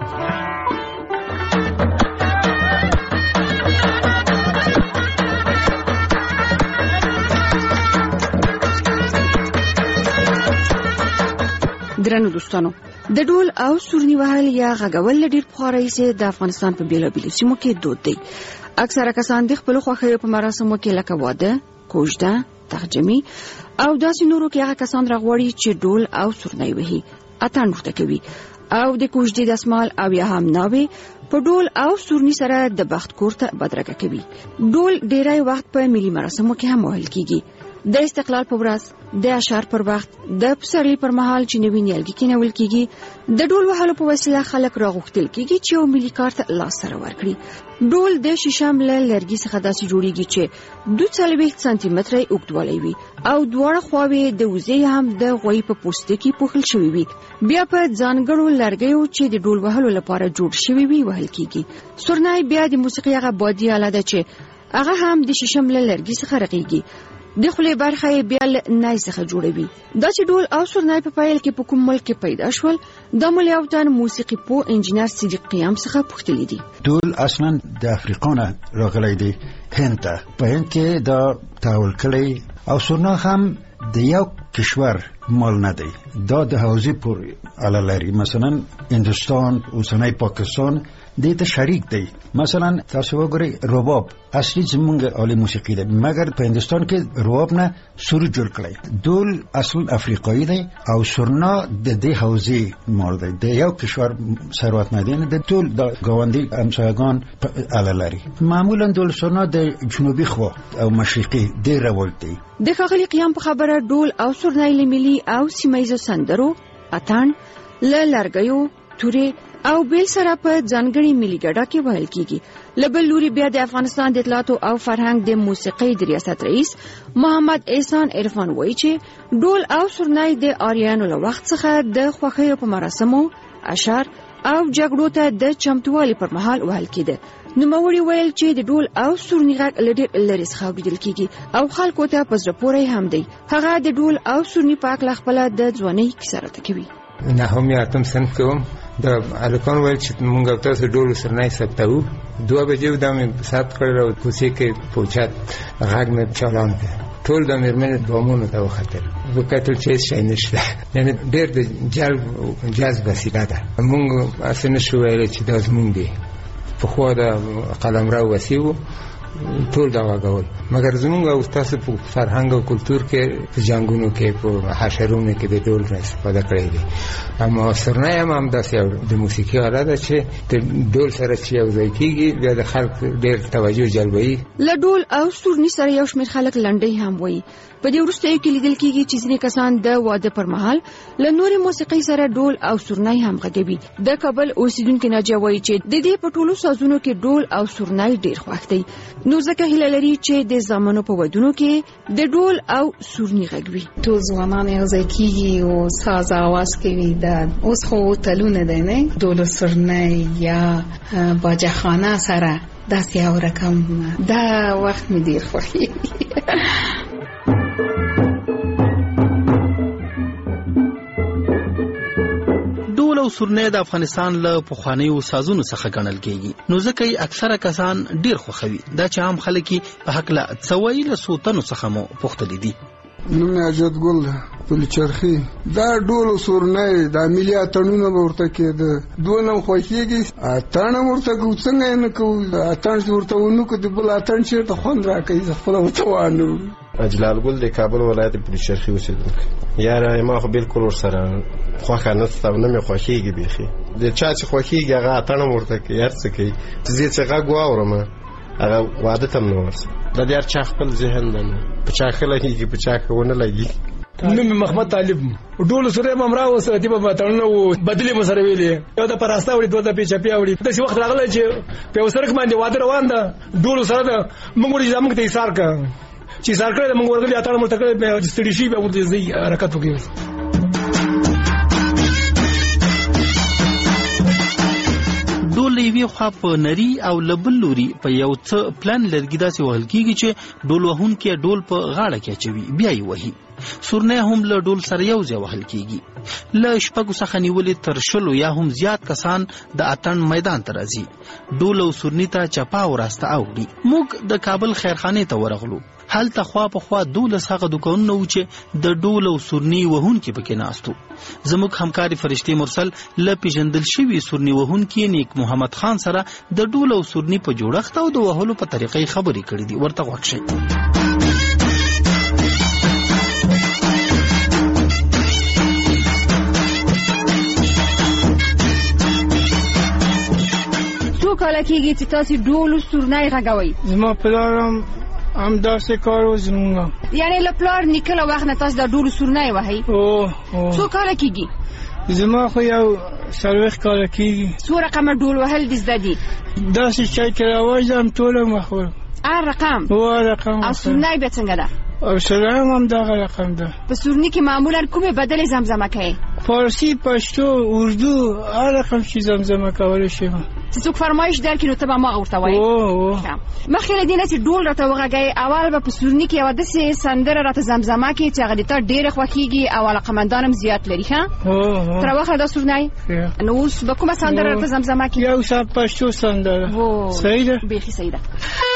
درنو دوستانو، د ډول او سورني وهل یا غږول ډیر پخوا راهیسې د افغانستان په بیلابیلو سیمو کې دود دی. اکثره کسان د خپلو خوښیو په مراسمو کې لکه واده، کوژده، تهجمي او داسې نورو کې هغه کسان راغواړي چې ډول او سورني وهي، اتڼ ورته کوي او د کوژدې دسمال او یا هم ناوې په ډول او سورني سره د بخت کور ته بدرګه کوي. ډول ډیری وخت په ملي مراسمو کې هم وهل کیږي. د استقلال په ورځ، د اشعار پر وخت، د پسرلي پر مهال چې نوی نیالګي کېنول کیږي، د ډول وهلو په وسیله خلک راغوښتل کیږي چې یو ملي کار ته لاس سره ورکړي. ډول د شیشم له لرګي څخه داسې جوړیږي چې دوه څلوېښت سانتي متره اوږدوالی وي او دواړه خواوې د وزې هم د غوی په پوستکي پوښل شوي وي. بیا په ځانګړو لرګیو چې د ډول وهلو لپاره جوړ شوي وي وهل کیږي. سورنی بیا د موسیقي هغه بادي آله ده چې هغه هم د شیشم له لرګي څخه رغیږي. د خولې برخه یې بیا له نای څخه جوړوي. دا چې ډول او سورنی په پیل کې په کوم ملک کې پیدا شول، د ملیاوتان موسیقي پو انجینر صدیق قیام څخه پوښتلی دي. ډول اصلا د افریقا نه راغلی دی هند ته. په هند کې دا تحول کړی او سورنا هم د یو کشور مال نه دی، دا د حوزې پورې اړه لري. مثلا هندوستان، اوسنی پاکستان دې ته شریک دی. مثلا تاسو وګورئ رباب اصلي زمونږ عالی موسیقي ده، مګر په هندوستان کې رباب نه سرود جوړ کړی. ډول اصل افریقایي دی او سورنا د دې حوزې مال دی، د یو کشور ثروت نه دی، د ټول د ګاونډي همسایگان اړه لري. معمولا ډول سورنا د جنوبي خوا او مشرقي ډېر رواج دی. د ښاغلي قیام په خبره ډول او سورنی له ملي او سیمایي سندرو، اتڼ، له لرګیو، تورې او بیل سره په ځانګړي ملي ګډا کې وهل کیږي. له بل لوري بیا د افغانستان د اطلاعاتو او فرهنګ د موسیقۍ د ریاست رئیس محمد احسان عرفان وایي چې ډول او سورنی د آریانو له وخت څخه د خوښیو په مراسمو، اشعار او جګړو ته د چمتووالي پر مهال وهل کېده. نوموړي ویل چې د ډول او سورني غږ له ډېر لرې څخه اورېدل کېږي او خلکو ته په زړه پورې هم دی. هغه د ډول او سورني په هکله خپله د ځوانۍ کیسه راته کوي. نهم یا اتم صنف کې وم، د هلکانو ویل چې موږ تاسو ډول سورنی ثبتوو. دوه بجې دا مې ثبت کړل او کوڅې کې پوچات غږ مې چالان کړ. ټول د مېرمنې بامونو ته وختل. وکتل چې هیڅ شی نشته، یعنې ډېر د جلب جذب وسیله ده. موږ هسې نشو ویلی چې دا زموږ دی. پخوا د قلمرو وسیع و، ټول دا غږول، مګر زموږ او ستاسو په فرهنګ او کلتور کې په جنګونو کې په حشرونو کې د ډول نه استفاده کړی دی. اما سورنی هم همداسې د موسیقي آله ده چې د ډول سره چې یو ځای کېږي بیا د خلک ډېر توجه جلبوي. له ډول او سورني سره یو شمېر خلک لنډۍ هم وایي. په دې وروستیو کې لیدل کېږي چې ځینې کسان د واده پر مهال له نورې موسیقۍ سره ډول او سورنی هم غږوي. د کابل اوسیدونکي ناجیه وایي چې د دې په ټولو سازونو کې ډول او سورنی ډېر خوښ دی، نو ځکه هیله لري چې د زامنو په ودونو کې د ډول او سورني غږ وي. ټول ځوانان یو ځای کېږي او ساز اواز کوي. دا اوس خو تلونه دی نه، ډول سورنی یا باجخانه سره داسې یو رقم دا وخت مې ډېر خوښېږي. ډول او سورنی د افغانستان له پخوانیو سازونو څخه ګڼل کېږي، نو ځکه یې اکثره کسان ډېر خوښوي. دا چې عام خلک یې په هکله څه وایي له څو تنو څخه مو پوښتلي دي. نوم یې اجد ګل ده، پل چرخي. دا ډول او سورنی دا ملي اتڼونه به ورته کېده، دونه هم خوښېږي. اتڼ هم ورته کوو، څنګه یې نه کوو. اتڼ چې ورته ونه کړو د بل اتڼ چېرته خوند راکوي، زه خپله ورته وانه. جلال ګل د کابل ولایت پولیس چرخي اوسېدونکی. یاره ما خو بالکل ورسره خوښه نشته او نه مې خوښېږي بیخي. د چا چې خوښېږي هغه اتڼ هم ورته کوي، هر څه کوي. چې زه چې غږ واورم هغه واده ته هم نه ورځم. د دې هر چا خپل ذهن دی، په چا ښه لګېږي په چا ښه ونه لګېږي. نوم مې محمد طالب، ډول سره مې امرا وسره دی په تړنه و بدلی مې سره ویلې، یو د پراستا وړي دوه د پیچا پیا وړي. داسې وخت راغلی چې په سرک باندې واده روان ده، ډول سره ده موږ وړي زموږ ته ایثار کړ چې ایثار کړی موږ ورغلي اتاړه مو تکړه په ستړي شي به ورته ځي حرکت وکړي. ډول یوې خوا په نری او لبل لوري په یو څه پلان لرګي داسې وهل کېږي چې ډول وهونکی ډول په غاړه کې اچوي بیا یې وهي. سورنۍ هم له ډول سره یو ځای وهل کېږي. له شپږو څخه نیولې تر شلو یا هم زیات کسان د اتڼ میدان ته راځي. ډول او سورني ته چپا او راسته اوړي. موږ د کابل خیرخانې ته ورغلو. هلته خوا په خوا دولس هغه دوکانونه وو چې د ډول او سورني وهونکي پکې ناست وو. زموږ همکاري فرشتې مرسل له پیژندل شوي سورني وهونکي نیک محمد خان سره د ډول او سورني په جوړښت او د وهلو په طریقې خبرې کړې دي. ورته غوږ شئ. څو کاله کېږي چې تاسو ډول او سورني غږوئ؟ زما پلار هم داسې کار و زموږ. یعنې له پلار نیکه له وخت نه تاسو د ډول او سورني وهئ؟ او څو کاله کېږي؟ زما خو یو څلوېښت کاله کېږي. څو رقمه ډول وهل دې زده دي؟ داسې چای کې راوځم ټوله مخور. هر رقم؟ هو رقم. او سورني بیا څنګه ده؟ او سورني هم دغه رقم ده. په سورني کې معمولا کومې بدلې زمزمه کوي؟ فارسی، پښتو، اردو، هر رقم چې زمزمه کولی شي. چې څوک فرمایش درکړي نو ته به ما ورته وایې. مخکې له دې نه چې ډول راته وغږوې، اول به په سورني کې یوه داسې سندره راته زمزمه کړي چې هغه د تا ډېره خوښېږي او علاقمندان هم زیات لري. ښه تر واخله دا سورني. نو اوس به کومه سندره راته زمزمه کړي؟ یو څه پښتو سندره. صحیح ده؟ بیخي صحیح ده.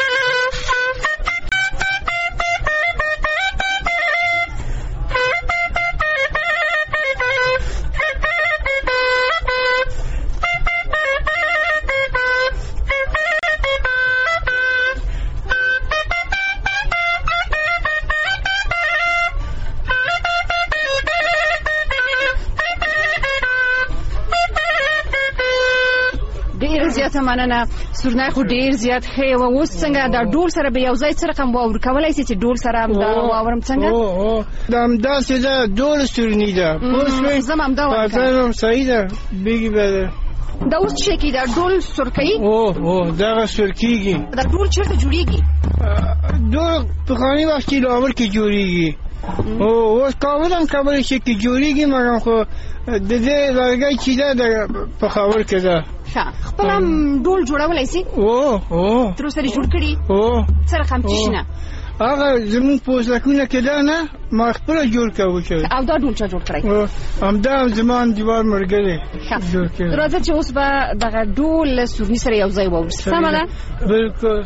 زیاته مننه. سورني خو ډیر زیات ښه و. اوس څنګه د ډول سره به یو ځای څه رقم واور کولی شي چې ډول سره همدا واورم څنګه؟ او دا همداسې ده، ډول سورني ده. زه همدا وایم. پاتن صحیح ده. بیګي به دا اوس څه کې دا ډول سور کوي؟ او او دغه سور کېږي. دا ډول چېرته جوړېږي؟ ډول پخواني وخت کې لاهور کې جوړېږي. او اوس کابل هم کولی شي کې جوړېږي، مګر خو د دې لرګی چې ده د پېښور کې ده. خپل هم ډول جوړولی شي؟ او او تر اوسه دې جوړ کړي؟ او څه رقم څه نه؟ هغه زموږ په وسلکونه کې ده نه، ما خپله جوړ کوو. او دا ډول چا جوړ کړی؟ همدا زما انډیوال ملګری جوړ کړی. راځه چې اوس به دغه ډول له سورني سره یو ځای واورو. سمه ده؟ بلکل.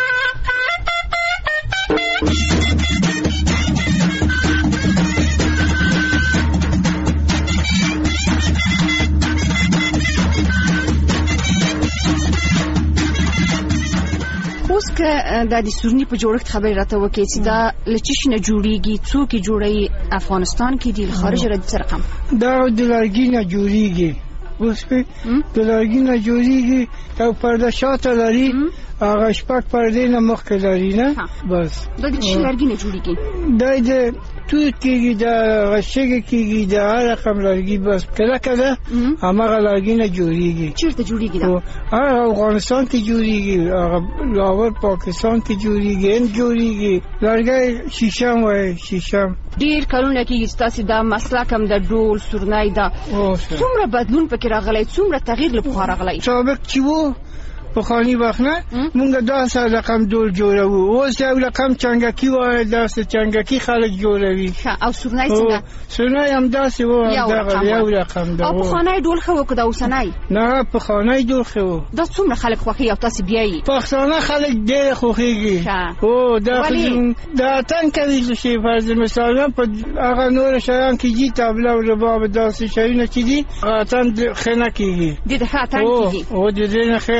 اوس که دا د سورني په جوړښت خبرې راته وکړې چې دا له څه شي نه جوړېږي، څوک یې جوړوي، افغانستان کې دي، له خارجه راځي، څه رقم؟ دا د لرګي نه جوړېږي. اوس پې د لرګي نه جوړېږي، یو پرده شاته لري، هغه شپږ پردې نه مخکې لري نه. بس دا د څه لرګي نه جوړېږي؟ دا د توت کېږي، د غشګې کېږي، د هر رقم لرګي. بس کله کله هماغه لرګي نه جوړېږي. چېرته جوړېږي دا؟ هغه افغانستان کې جوړېږي، هغه لاهور پاکستان کې جوړېږي، هند جوړېږي. لرګی شیشم وایي، شیشم. ډېر کلونه کېږي چې تاسې دا مسلک هم د ډول سورني ده. څومره بدلون پکې راغلی، څومره تغییر له پخوا راغلی؟ سابق چې و پخواني وخت نه مونږ داسې رقم ډول جوړوو. اوس یو رقم چنګکي وایي، داسې چنګکي خلک جوړوي. او سورني څنګه؟ سورني همداسې و، یو رقم ده. او پخوانی ډول ښه و که د اوسنی؟ نه، پخوانی ډول ښه و. دا څومره خلک خوښوي او تاسې بیایي؟ پښتانه خلک ډېر خوښېږي. او دا دا اتڼ کوي چې فرض مثال په هغه نور شیان کې دي، طبله او رباب، داسې شیونه چې دي اتڼ ښه نه کېږي. د دې ښه اتڼ کېږي؟ او د دې نه ښه اتڼ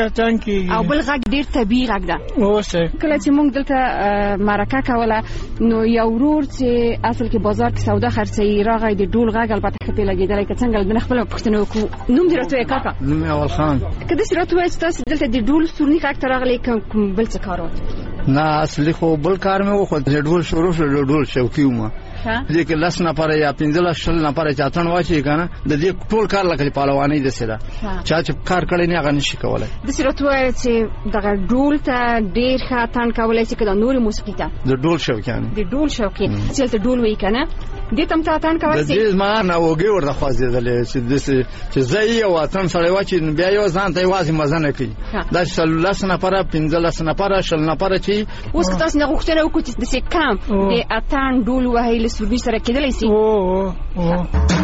کېږي او بل غږ ډیر طبيعي غږ ده. اوسه کله چې موږ دلته مرکه کوله نو یو ورور چې اصل کې بازار کې سودا خرڅي راغی د ډول غږ البته خپل لګیدل چې څنګه د خپل پښتنو کو نوم دی راته کاکا نوم اول خان کله چې راته وایي تاسو دلته د ډول سورني غږ ترغلې کوم بل څه کارو نه اصلي خو بل کار مې وخت د ډول شروع شو د ډول شوقي ومه دې کې لاس نه پاره یا پنځه شل نه پاره چاتن واچي کنه د دې ټول کار لکه پهلواني د سره چا چې کار کړی نه غن شي کولای د سره توه چې دغه ډول ته ډیر خاطن کولای چې کله نور موسیقي ته د ډول شوقیان د ډول شوقي چې ته ډول وی کنه دې تم ته تان کولای شي د ما نه وګي ورته خوازیدل چې د چې زئی او وطن سره واچي بیا یو ځان ته وازي مزه نه کوي دا شل لاس نه پاره پنځه نه پاره شل نه پاره چې اوس که تاسو نه غوښتنه وکړئ د څه کم د اتان ډول وهیل سوربي سره کېدلی سي. او او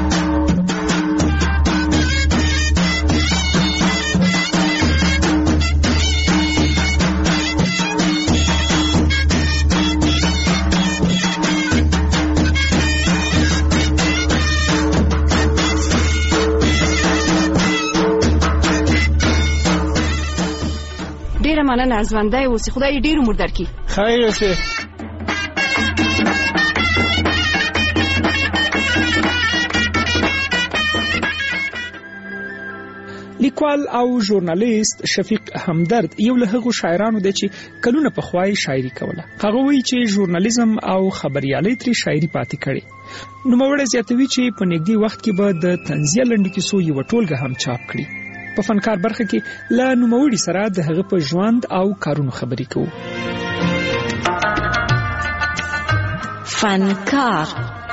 ډیره مننه ژوندی اوسې خدای ډیر عمر درکړي. خیر اوسې. لیکوال او ژورنالیست شفیق همدرد یو له هغو شاعرانو دی چې کلونه پخوای شاعري کوله. هغه وایي چې ژورنالیزم او خبريالۍ ترې شاعري پاتې کړي. نوموړی زیاتوي چې په نږدې وخت کې به د طنزیه لنډو کیسو یوه ټولګه هم چاپ کړي. په فنکار برخه کې له نوموړي سره د هغه په ژوند او کارونو خبرې کوو. فنکار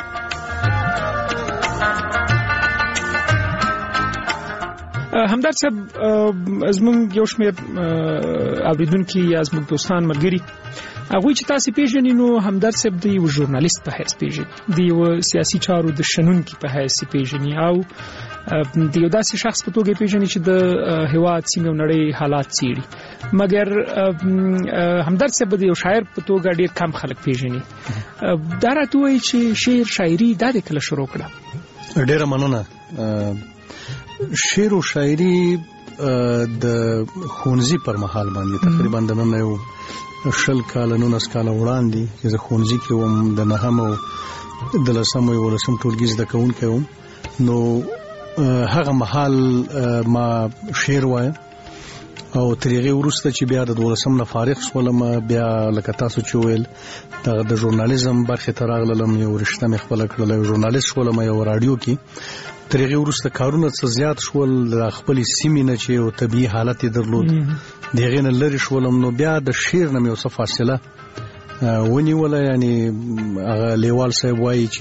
همدرد صاحب زموږ یو شمېر اوریدونکي یا زموږ دوستان ملګري هغوی چې تاسې پیژنئ نو همدرد صاحب د یو ژورنالیست په حیث پیژني د یو سیاسي چارو د شنونکي په حیث پیژني او د یو داسې شخص په توګه پیژني چې د هېواد سیمې او نړۍ حالات څېړي مګر همدرد صاحب د یو شاعر په توګه ډېر کم خلک پیژني. دا راته وایي چې شعر شاعري دا دې کله شروع کړه؟ ډېره مننه. شعر او شاعري د ښوونځي پر مهال باندې تقریبا د نن یو شل کاله نولس کاله وړاندې چې زه ښوونځي کې وم د نهم او د لسم او یولسم ټولګي زده کوونکی وم نو هغه مهال ما شعر وایم او تر هغې وروسته چې بیا د دولسم نه فارغ شولم بیا لکه تاسو چې ویل دغه د ژورنالیزم برخې ته راغلم یو رشته مې خپله کړله یو ژورنالیست شولم یو راډیو کې تر هغې وروسته کارونه څه زیات شول د خپلې سیمې نه چې یو طبیعي حالت یې درلود د هغې نه لرې شولم نو بیا د شعر نه مې یو څه فاصله ونیوله یعنې هغه لیوال صاحب وایي چې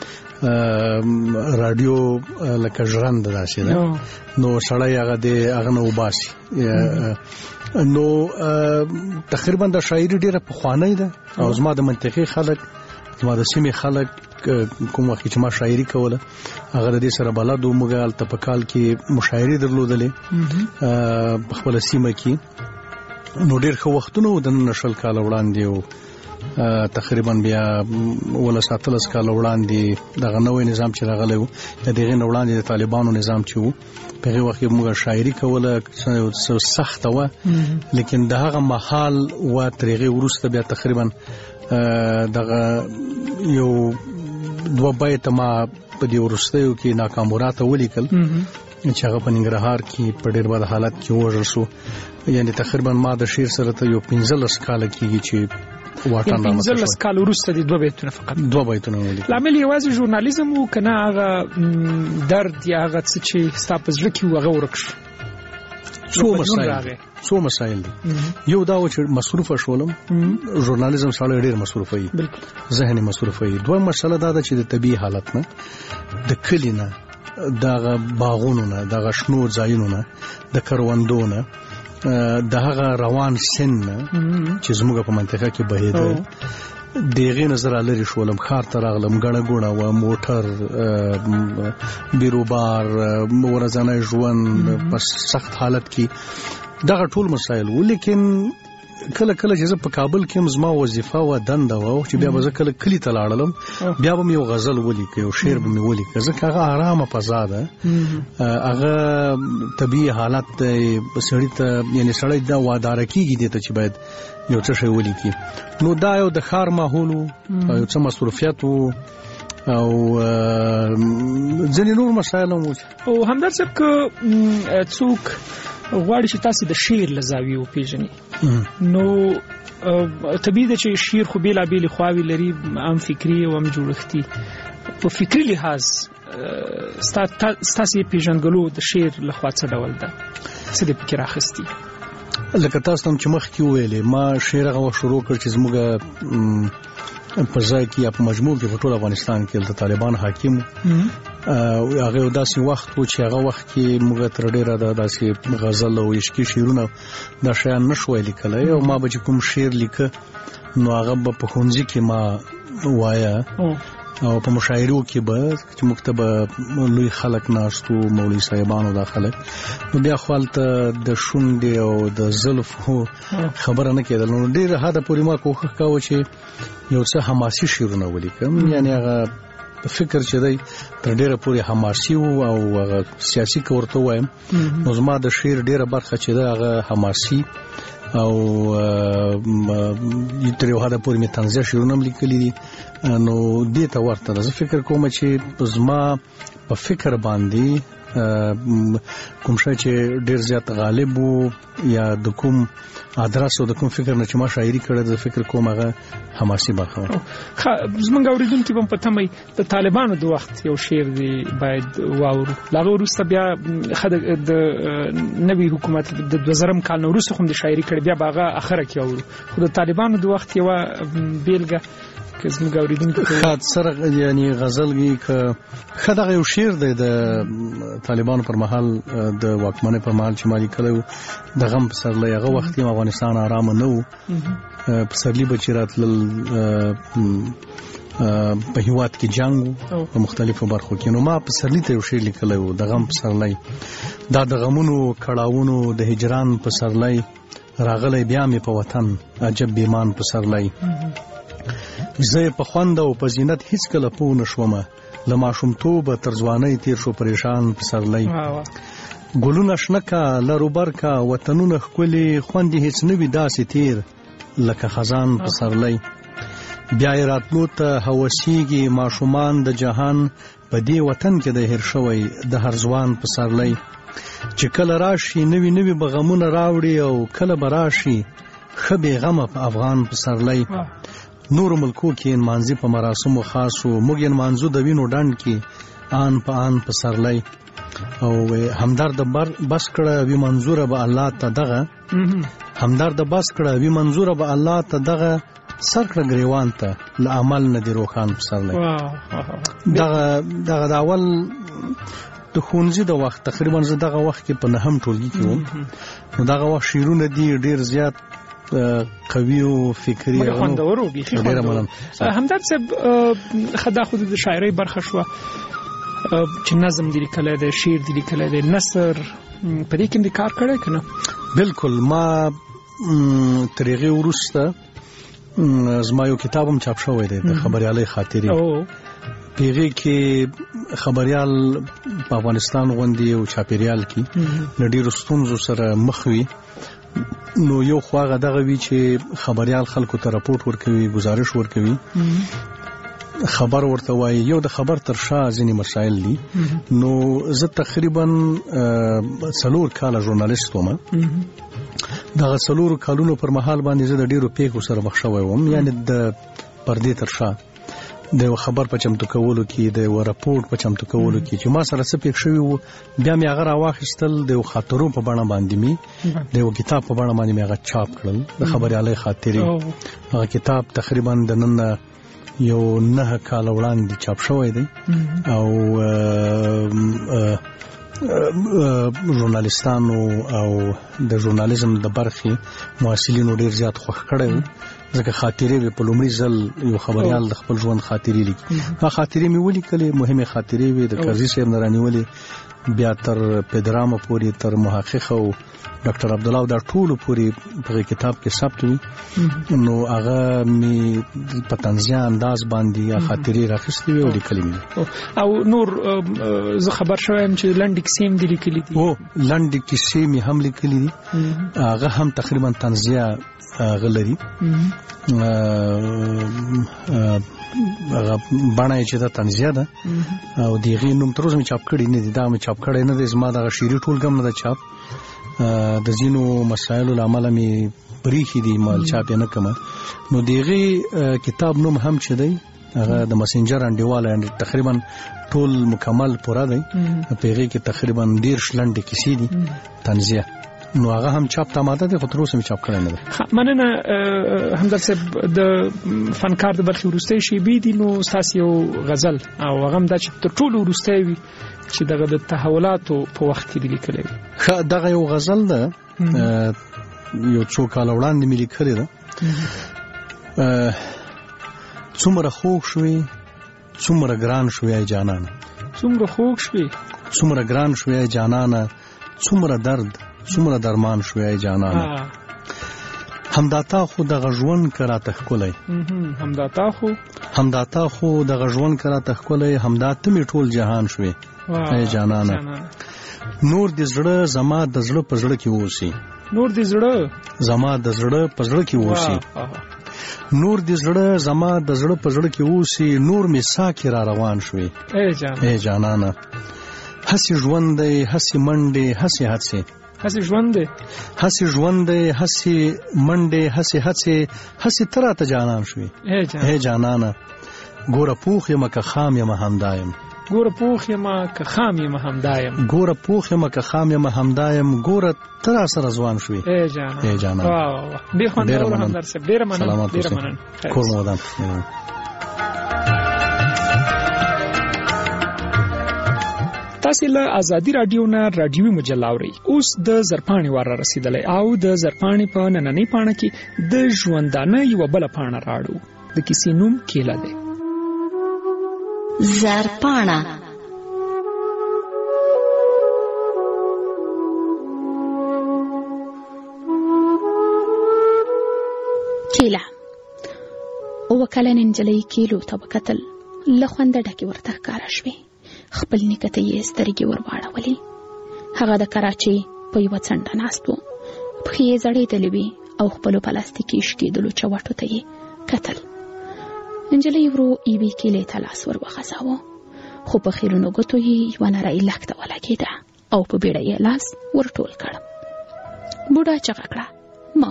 راډیو لکه ژرنده داسې ده نو سړی هغه د هغه نه وباسي نو تقریبا د شاعري ډېره پخوانۍ ده او زما د منطقې خلک زما د سیمې خلک کوم وخت چې ما شاعري کوله هغه د دې سره بلد وو موږ هلته په کال کې مشاعرې درلودلې په خپله سیمه کې نو ډېر ښه وختونه وو د نن شل کاله وړاندې و تقریبا بیا ولس اتلس کاله وړاندې دغه نوی نظام چې راغلی و د هغې نه وړاندې د طالبانو نظام چې و په هغې وخت کې موږ شاعري کوله سخته وه لیکن د هغه مهال و تر هغې وروسته بیا تقریبا دغه یو دوه بیته ما په دې وروستیو کې ناکاموراته ولیکل چې هغه په ننګرهار کې په ډېر بد حالت کې ووژل شو یعنې تقریبا ما د شعر سره ته یو پنځلس کاله کېږي چې واټن رامته شوی پنځلس کاله وروسته د دوه بیتونه فقط دوه بیتونه ولیکل. لامل یوازې ژورنالیزم و که نه هغه درد یا هغه څه چې ستا په زړه کې و هغه ورک شو؟ څو مسایل څو مسایل دي. یو دا و چې مصروفه شولم ژورنالیزم سره ډېر مصروفه وي ذهني مصروفه وي. دوه مسله دا ده چې د طبیعي حالت نه د کلي نه دغه باغونو نه دغه شنو ځایونو نه د کروندو نه د هغه روان سن نه چې زموږ په منطقه کې بهېده د هغې نه زه رالرې شولم ښار ته راغلم ګڼه ګوڼه وه موټر بیروبار ورځنی ژوند په سخت حالت کې دغه ټول مسایل وو لیکن کله کله چې زه په کابل کې زما وظیفه و دنده و چې بیا به زه کله کلی ته لاړم بیا به مې یو غزل ولیکه یو شعر به مې ولیکه ځکه هغه آرامه فضا ده هغه طبیعي حالت سړی ته یعنی سړی دا واداره کېږي دې ته چې باید یو څه شی ولیکي نو دا یو د ښار ماحول و یو څه مصروفیت و او ځینې نور مسایل هم وو او همدار صاحب که څوک غواړي چې تاسو د شعر له زاویې وپېژنئ نو طبیعي ده چې شعر خو بېلابېلې خواوې لري هم فکري او هم جوړښتي په فکري لحاظ ستاسې پېژندګلو د شعر لخوا څه ډول ده څه دې پکې راخیستي لکه تاسو هم چې مخکې وویلې ما شعر هغه وخت شروع کړ چې زموږ په ځای کې یا په مجموع کې په ټول افغانستان کې د طالبان حاکم هغه یو داسې وخت و چې هغه وخت کې موږ تر ډېره داسې غزل او عشقي شعرونه دا شیان نه شوی لیکلی او ما به چې کوم شعر لیکه نو هغه به په ښوونځي کې ما وایه او په مشاعرو کې به چې موږ ته به لوی خلک ناست وو مولوي صاحبان او دا خلک نو بیا خو هلته د شونډې او د زلفو خبره نه کېدل نو ډېر حده پورې ما کوښښ کاوه چې یو څه حماسي شعرونه ولیکم یعنې هغه فکر چې دی تر ډېره پورې حماسي و او هغه سیاسي که ورته ووایم نو زما د شعر ډېره برخه چې ده هغه حماسي او تر یو حده پورې مې طنزیه شعرونه هم لیکلي دي نو دې ته ورته ده زه فکر کوم چې زما په فکر باندې کوم شی چې ډېر زیات غالب وو یا د کوم ادرس او د کوم فکر نه چې ما شاعري کړې ده فکر کوم هغه حماسي برخه وه زموږ اورېدونکي به هم په تمه د طالبانو د وخت یو شعر دی باید واورو له هغه وروسته بیا د نوي حکومت د دوه زرم کال نه وروسته خو د شاعري کړې بیا به هغه اخره کې اورو خو د طالبانو د وخت یوه بیلګه که زموږ اورېدونکي ښه سره یعنې غزل که ښه دغه یو شعر دی د طالبانو پر مهال د واکمنۍ پر مهال چې ما لیکلی و د غم پسرلی هغه وخت هم افغانستان ارامه نه و پسرلي به چې راتلل په هېواد کې جنګ و په مختلفو برخو کې نو ما پسرلي ته یو شعر لیکلی و د غم پسرلی دا د غمونو کړاوونو د هجران پسرلی راغلی بیا مې په وطن عجب بیمان پسرلی زه په خوند او په زینت هیڅکله پوه نه شومه له ماشومتوبه تر ځوانۍ تېر شو پریشان پسرلی ګلونه شنه کا لروبر کا وطنونه ښکلي خوند یې هېڅ نه وي داسې تېر لکه خزان پسرلی بیا یې راتلو ته هوسیږي ماشومان د جهان په دې وطن کې د هېر شوی د هر ځوان پسرلی چې کله راشي نوي نوي به غمونه راوړي او کله به راشي ښه بېغمه په افغان پسرلی نورو ملکو کې انمانځي په مراسمو خاصو موږ انمانځو د وینو ډنډ کې آن په آن پسرلی او همدرد بس کړه وي منظوره به الله ته دغه همدرد بس کړه وي منظوره به الله ته دغه سر کړه ګریوان ته له عمل نه دي روښان پسرلی دغه دغه د اول د ښوونځي د وخت تقریبا زه دغه وخت کې په نهم ټولګي کې وم نو دغه وخت شعرونه دي ډېر زیات قوي او فکري او خوندور او بيخي خوندور همدار صاحب خدا خود د شاعرۍ برخه شو چې نظم دی لیکلی دی شعر دی لیکلی دی نثر په دې کې دې کار کړی که نه بالکل ما تر هغې وروسته زما یو کتاب هم چاپ شوی دی د خبریالۍ خاطرې په هغې کې خبریال په افغانستان غوندې یو چاپېریال کې له ډېرو ستونزو سره مخ وي نو یو خو هغه دغه وي چې خبریال خلکو ته راپورټ ورکوي گزارش ورکوي خبر ورته وایي یو د خبر تر شا ځینې مسایل دي نو زه تقریبا څلور کاله ژورنالیست وم دغه څلورو کالونو پر مهال باندې زه د ډېرو پیښو سره مخ شوی وم یعنې د پردې تر شا د یو خبر په چمتو کولو کې د یو راپورټ په چمتو کولو کې چې ما سره څه پېښ شوي وو بیا مې هغه راواخیستل د یو خاطرو په بڼه باندې مې د یو کتاب په بڼه باندې مې هغه چاپ کړل د خبریالۍ خاطرې هغه کتاب تقریبا د نن یو نهه کاله وړاندې چاپ شوی دی او ژورنالیستانو او د ژورنالیزم د برخې محصلینو ډېر زیات خوښ کړی و ځکه خاطرې وې په لومړي ځل یو خبریال د خپل ژوند خاطرې لیکي هغه خاطرې مې ولیکلې مهمې خاطرې وې د قاضي صاحب نه رانیولې بیا تر پدرامه پورې تر محقق او ډاکټر عبدالله دا ټول پورې په کتاب کې ثبت وي نو هغه می په طنزیه انداز باندې خاطرې راخستې وي او لیکلې وي او نور زه خبر شوم چې لنډ کیسې هم لیکلې دي او لنډ کیسې می هم لیکلې دي هغه هم تقریبا طنزیه غلري هغه باندې چې دا طنزیه ده او دغه نوم تر اوسه چاپ کړی نه دي دا مې چاپ کړی نه دي زما د شعري ټولګم نه ده چاپ د زینو مسایلو لامل مې بریخي دي مال چاپ نه کوم نو دغه کتاب نوم هم چې دی هغه د مسنجر انډیواله تقریبا ټول مکمل پوره دی پیغه کې تقریبا ډیر شلند کیسې دي طنزیه نو هغه هم چاپ ته ماده ده خو تر اوسه مې چاپ کړی نه ده مننه همدار صاحب د فنکار د برخې وروستۍ شیبې دي نو ستاسو یو غزل او هغه هم دا چې تر ټولو وروستی وي چې دغه د تحولاتو په وخت کې لیکلی وي ښه دغه یو غزل ده یو څو کاله وړاندې مې لیکلې ده څومره خوږ شوې څومره ګران شوې جانانه څومره خوږ شوې څومره ګران شوې جانانه څومره درد څومره درمان شوې جانانه همداتا خو د غژون کرا تخکلای همداتا خو همداتا خو د غژون کرا تخکلای همدات می ټول جهان شوې ای جانانه نور دې زړه زما د زړه په زړه کې ووسی نور دې زړه زما د زړه په زړه کې ووسی نور دې زړه زما د زړه په زړه کې ووسی نور می ساکي را روان شوې ای جانانه ای جانانه هسي ژوندې هسي منډې هسي هڅه هسي ژوندې هسي ژوندې هسي منډې هسي هڅه هسي تر ته جانان شوې اے جانانه ګوره پوخ یم که خام یم همدایم ګوره پوخ یم که خام یم همدایم ګوره پوخ یم که خام یم همدایم ګوره تر سره ځوان شوې اے جانانه اے جانانه واه ډیر خوندور همدار صاحب ډیر مننه ډیر مننه کور مودان تاسو له ازادي رادیو نه رادیوي مجله اورئ اوس د زرپاڼې وار رسیدلې او د زرپاڼې په نننۍ پاڼه کې د ژوندانه یو بل پاڼه راړو د کیسې نوم کیله ده زرپاڼه کیله وکالن انجلۍ کیلو ته وکتل لخوند ډکه ورته ښکارا شوه خپل نکته یې سترګې ورواړولې هغه د کراچۍ په یو څنډه ناستو پخې یې زړېدلې وې او خپلو پلاستیکي شکېدلو چوټو ته یې کتل نجلۍ ورو یوې کیلې ته لاس ور وغځاوه خو په خیرونو ګوتو یې یوه نرۍ لښته ولګېده او په بیړه یې لاس ورټول کړ بوډا چغه کړه ما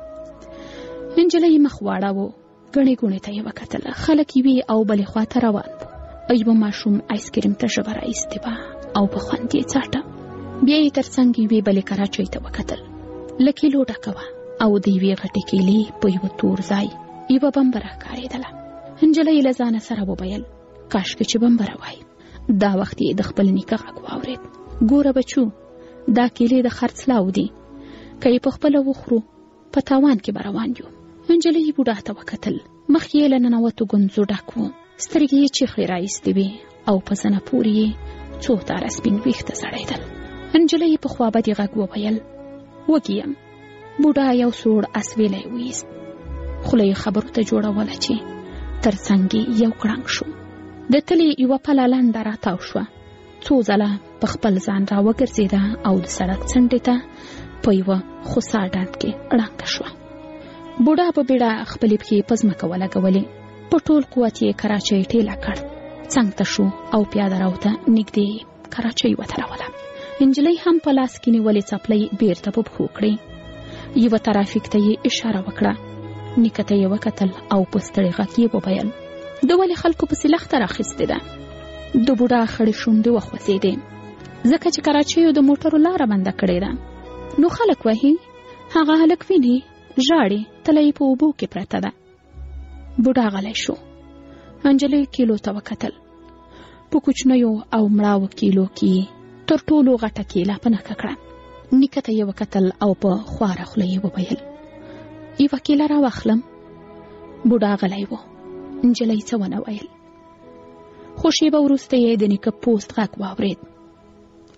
نجلۍ مخ واړاوه ګڼې ګوڼې ته یې وکتل خلک یوې او بلې خوا ته روان وو ایوه ماشوم آیسکریم ته ژبه راایستې وه او په خوند یې څاټه بیا یې تر څنګ یوې بلې کراچۍ ته وکتل له کیلو ډکه وه او د یوې غټې کیلې په یوه تور ځای یوه بمبه راښکارېدله نجلۍ له ځانه سره وویل کاشکې چې بمبره وای دا وخت یې د خپل نیکه غږ واورېد ګوره بچو دا کیلې د خرڅلاو دي که یې په خپله وخورو په تاوان کې به روان یو نجلۍ بوډا ته وکتل مخ یې له ننوتو ګونځو ډک و سترګې یې چیخلې راایستې وې او په زنه پورې یې څو تاره سپین ویښته ځړېدل نجلۍ په خوابدي غږ وویل وږي یم بوډا یو سوړ اسویلی وایست خوله یې خبرو ته جوړوله چې تر څنګ یې یو کړنګ شو د تلې یوه پله لنډه راتاو شوه څو ځله په خپل ځان راوګرځېده او د سړک څنډې ته په یوه خوسا ډنډ کې ړنګه شوه بوډا په بیړه خپلې پښې په ځمکه ولګولې په ټول قوت یې کراچۍ ټیله کړ څنګ ته شو او پیاده راو ته نږدې کراچۍ ودروله نجلۍ هم په لاس کې نیولې څپلۍ بیرته په پښو کړې یوه ترافیک ته یې اشاره وکړه نیکه ته یې وکتل او په ستړي غږ یې وویل د ولې خلکو پسې لښته راخیستې ده د بوډا خړې شونډې وخوځېدې ځکه چې کراچیو د موټرو لاره بنده کړې ده نو خلک وهي هغه هلک ویني ژاړي تله یې په اوبو کې پرته ده بوډا غلی شو انجلۍ کیلو ته وکتل په کوچنیو او مړاوو کیلو کې تر ټولو غټه کیله په نښه کړه نیکه ته یې وکتل او په خواره خوله یې وویل یوه کیله راواخلم بوډا غلی و نجلۍ څه ونه ویل خو شیبه وروسته یې د نیکه پوست غږ واورېد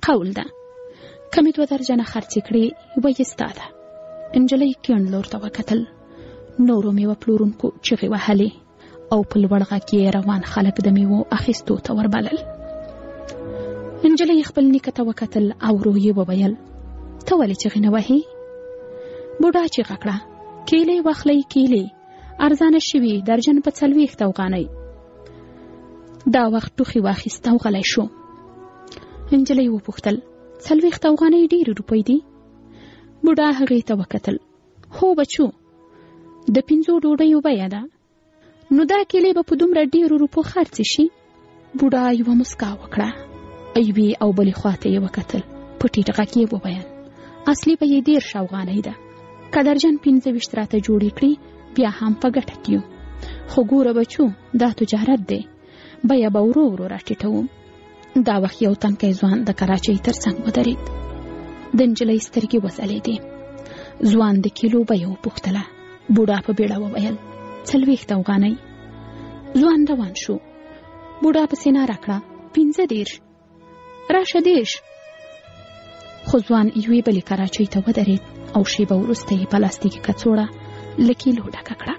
قول ده کمې دوه درجنه خرڅې کړې وایي ستا ده. نجلۍ کیڼ لور ته وکتل. نورو میوه پلورونکو چغې وهلې او په لوړ غږ یې روان خلک د میوو اخیستو ته وربلل. نجلۍ خپل نیکه ته وکتل او ورو یې وویل ته ولې چغې نه وهې؟ بوډا چیغه کړه کیلې واخلئ کیلې ارزانه شوي درجن په څلوېښت افغانۍ. دا وخت ټوخي واخیسته او غلی شو. نجلۍ وپوښتل څلوېښت افغانۍ ډېرې روپۍ دي؟ بوډا هغې ته وکتل. هو بچو د پنځو ډوډیو بیه ده. نو دا کیلې به په دومره ډېرو روپو خرڅې شي؟ بوډا یوه مسکا وکړه. یوې او بلې خواته یې وکتل. په ټیټ غږ یې وویل اصلي به یې دېرش افغانۍ ده. که درجن پنځه ویشت راته جوړې کړي بیا هم په ګټه کې یو. خو ګوره بچو دا تجارت دی، بیه به ورو ورو راټیټوم. دا وخت یو تنکی ځوان د کراچۍ تر څنګ ودرېد. د نجلۍ سترګې وځلېدې. ځوان د کیلو بیه وپوښتله. بوډا په بیړه وویل څلوېښت افغانۍ. ځوان روان شو. بوډا پسې ناره کړه پنځه دېرش راشه دېرش. خو ځوان یوې بلې کراچۍ ته ودرېد او شیبه وروسته یې پلاستیکي کڅوړه له کیلو ډکه کړه.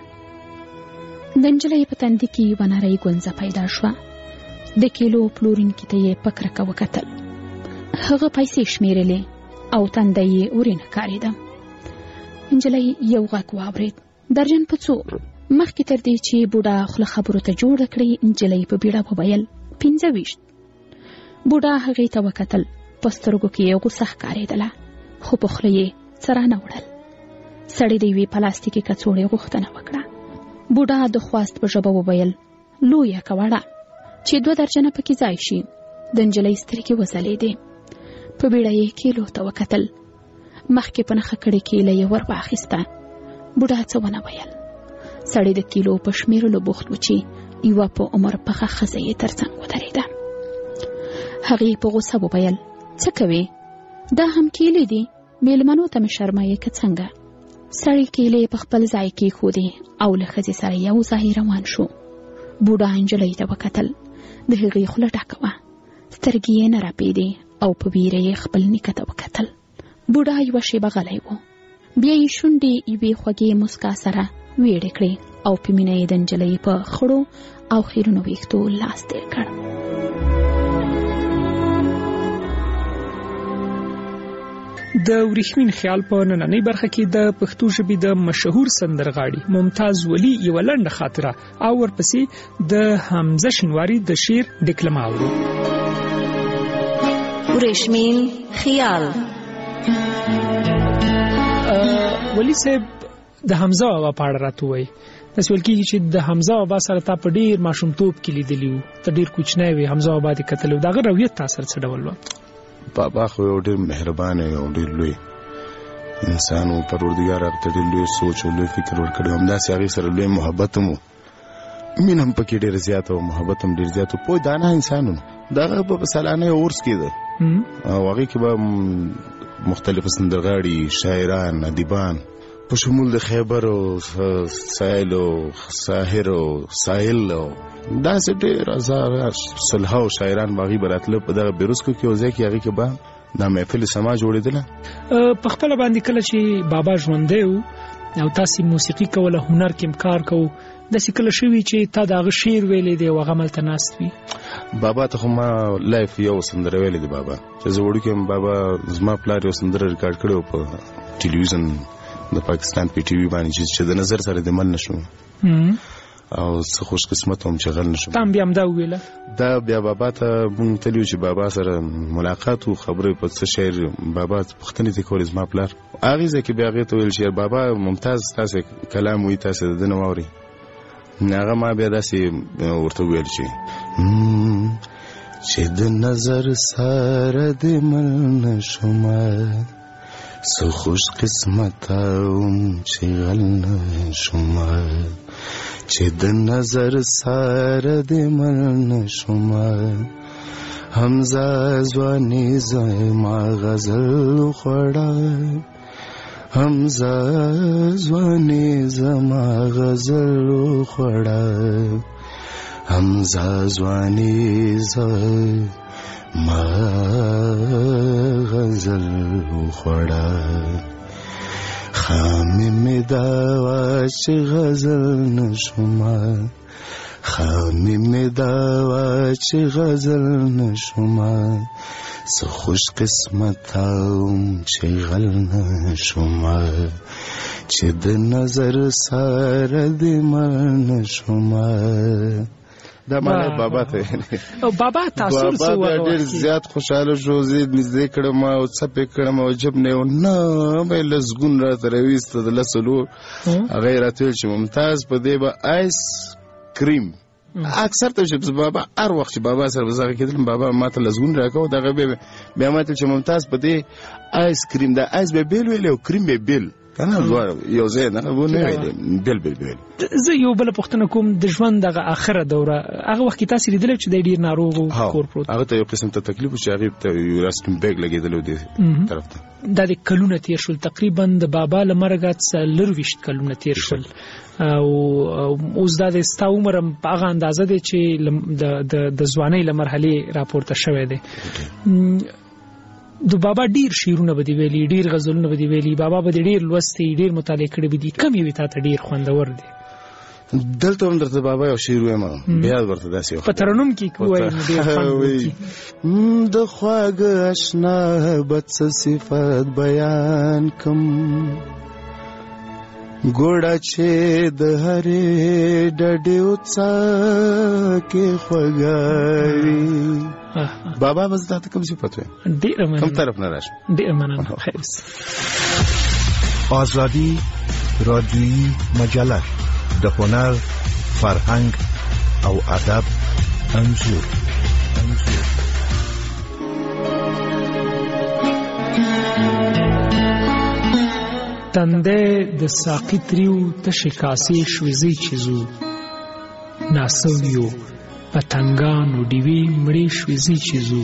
د نجلۍ په تندي کې یوه نرۍ ګونځه پیدا شوه. د کیلو پلورونکي ته یې په کرکه وکتل. هغه پیسې شمیرلې او تنده یې ورینه ښکارېده. نجلۍ یو غږ واورېد درجن په څو؟ مخکې تر دې چې بوډا خوله خبرو ته جوړه کړي نجلۍ په بیړه وویل پنځه ویشت. بوډا هغې ته وکتل. په سترګو کې یې غوسه ښکارېدله خو په خوله یې څه رانه وړل. سړي د یوې پلاستیکي کڅوړې غوښتنه وکړه. بوډا د خواست په ژبه وویل لویه که وړه چې دوه درجنه پکې ځای شي. د نجلۍ سترګې وځلېدې. په بیړه یې کیلو ته وکتل. مخکې په نښه کړې کیله یې ور واخیسته. بوډا څه ونه ویل. سړی د کیلو په شمیرلو بوخت و چې یوه په عمر پخه ښځه یې تر څنګ ودرېده. هغې په غوسه وویل څه کوې؟ دا هم کیلې دي؟ میلمنو ته مې شرمایې که څنګه؟ سړی کیلې په خپل ځای کېښودې او له ښځې سره یو ځای روان شو. بوډا نجلۍ ته وکتل. د هغې خوله ډکه وه. سترګې یې نه رپېدې او په ویره یې خپل نیکه ته وکتل. بوډا یوه شیبه غلی و. بیا یې شونډې یوې خوږې مسکا سره ویړې کړې او په مینه یې د نجلۍ په خړو او خیرونو ویښتو لاس تېر کړ. د ورېښمین خیال په نننۍ برخه کې د پښتو ژبې د مشهور سندرغاړي ممتاز ولی یوه لنډه خاطره او ورپسې د حمزه شینواري د شعر ډکلمه اورو. ورېښمین خیال. ولی صاحب د حمزه بابا په اړه راته ووایي. داسې ویل کېږي چې د حمزه بابا سره تا په ډېر ماشومتوب کې لیدلي وو. ته ډېر کوچنی وې، حمزه بابا دې کتلی و. د هغه رویت تا سره څه ډول وه؟ بابا خو یو ډېر مهربانه او ډېر لوی انسان و. پروردګار هغه ته ډېر لوی سوچ او لوی فکر ورکړی. همداسې هغې سره لوی محبت هم و. مینه هم پکې ډېره زیاته و، محبت هم ډېر زیات و. پوه دانه انسان و. د هغه به په سالانه عرس کېده او هغې کې به مختلف سندرغاړي، شاعران، ادیبان په شمول د خیبر او سایل او ساحر او ساحل او داسې ډېر هزار سلهاو شاعران به هغې به راتله په دغه بیروسکو کې. او ځای کې هغې کې به دا محفل سما جوړېدله. په خپله باندې کله چې بابا ژوندی و او تاسې موسیقي کوله، هنر کې کار کوو، داسې کله شوي چې تا د هغه شعر ویلی دی او هغه هملته ناست وي؟ بابا ته خو ما لایف یو سندره ویلی دی. بابا چې زه وړوکی یم، بابا زما پلار یو سندره ریکارډ کړې وه په ټلویزیون د پاکستان په ټي وي باندې چې د نظر سره دې مل نه شوم او څه خوش قسمت وم چې غل نه شوم. تا هم بیا همدا وویله؟ دا بیا بابا ته مونږ تللي وو چې بابا سره ملاقات و، خبرې په څه شعر بابا پوښتنې ترې کولې زما پلار. هغې ځای کې بیا هغې ته ویل چې بابا ممتاز تاسې کلام وایي، تاسې د ده نه واورئ. هغه ما بیا داسې ورته وویل چې چې د نظر سره دې مل نه شومه، څه خوش قسمته وم چې غل نه شومه، چې د نظر سره دې مل نه شومه. حمزه ځواني زما غزل خوړه، حمزه ځواني زما غزل خوړه، حمزه ځواني زما ما غزل وخوړه خامې مې دا وه چې غزل نشومه خامې مې دا وه چې غزل نشومه څه خوش قسمته وم چې غل نشومه چې د نظر سره دې مړ نشومه. دا معنی بابا ته او بابا تاسو بابا ډېر زیات خوشاله شو، زه نږدې کړم او څپې کړم او جب نه نه به لسګون راته راویسته د لسو لور هغه یې راته ویل چې ممتاز په دې به آیس کریم اکثر ته چې بابا هر وخت چې بابا سره بزاغه کېدلم بابا ما ته لسګون راکاو دغه بیا ما ته چې ممتاز په دې آیس کریم دا آیس به بیل ویل او کریم به بیل کنه یو ځای نه ونه ویل بیل بیل بیل. زه یو بل پوښتنه کوم د ژوند دغه اخره دوره هغه وخت کې تاسو لیدل چې د ډیر ناروغ او کور پروت هغه ته یو قسم ته تکلیف چې هغه ته یو راستم بیگ لګیدل و دې طرف ته د کلونه تیر شول تقریبا د بابا لمرګه څلرويشت کلونه تیر شول او اوس دا د ستا عمر په هغه اندازه دی چې د د ځوانۍ لمرحله راپورته شوه دی. د بابا ډیر شعرونه به دی ویلي ډیر غزلونه به دی ویلي بابا به ډیر لوستي ډیر مطالعه کړي به دي کم یو ته ډیر خوندور دی. دلته هم درته بابا یو شعر وایم بیا ورته داسې په ترنم کې کوی د خواږه آشنا بد صفات بیان کم ګوړه چې د هرې ډډې وڅا کې خوږاوي. بابا بس دا ته کوم صفت وي ډېر مننه کوم طرف نه راشي ډېر مننه خیر. آزادی رادیویی مجله د هنر فرهنګ او ادب انځور انځور تنده د ساقي تریو تشې کاسې شویزې چیزو ناسویو پتنګانو ډیوې مړې شویزې چیزو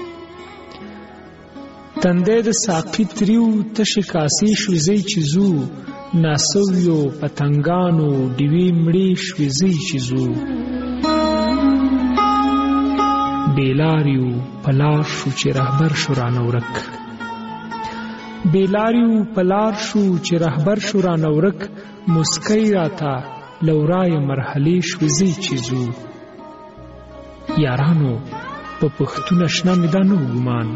تنده د ساقي تریو تشې کاسې شویزې چیزو ناسویو پتنګانو ډیوې مړې شویزې چیزو بیلاریو پلار شو چې رهبر شو رانه ورک بیلاریو پلار شو چې رهبر شو رانه ورک مسکی راته لورای مرحلې شویزې چیزو یارانو په پښتون آشنا مې دا نه ګمان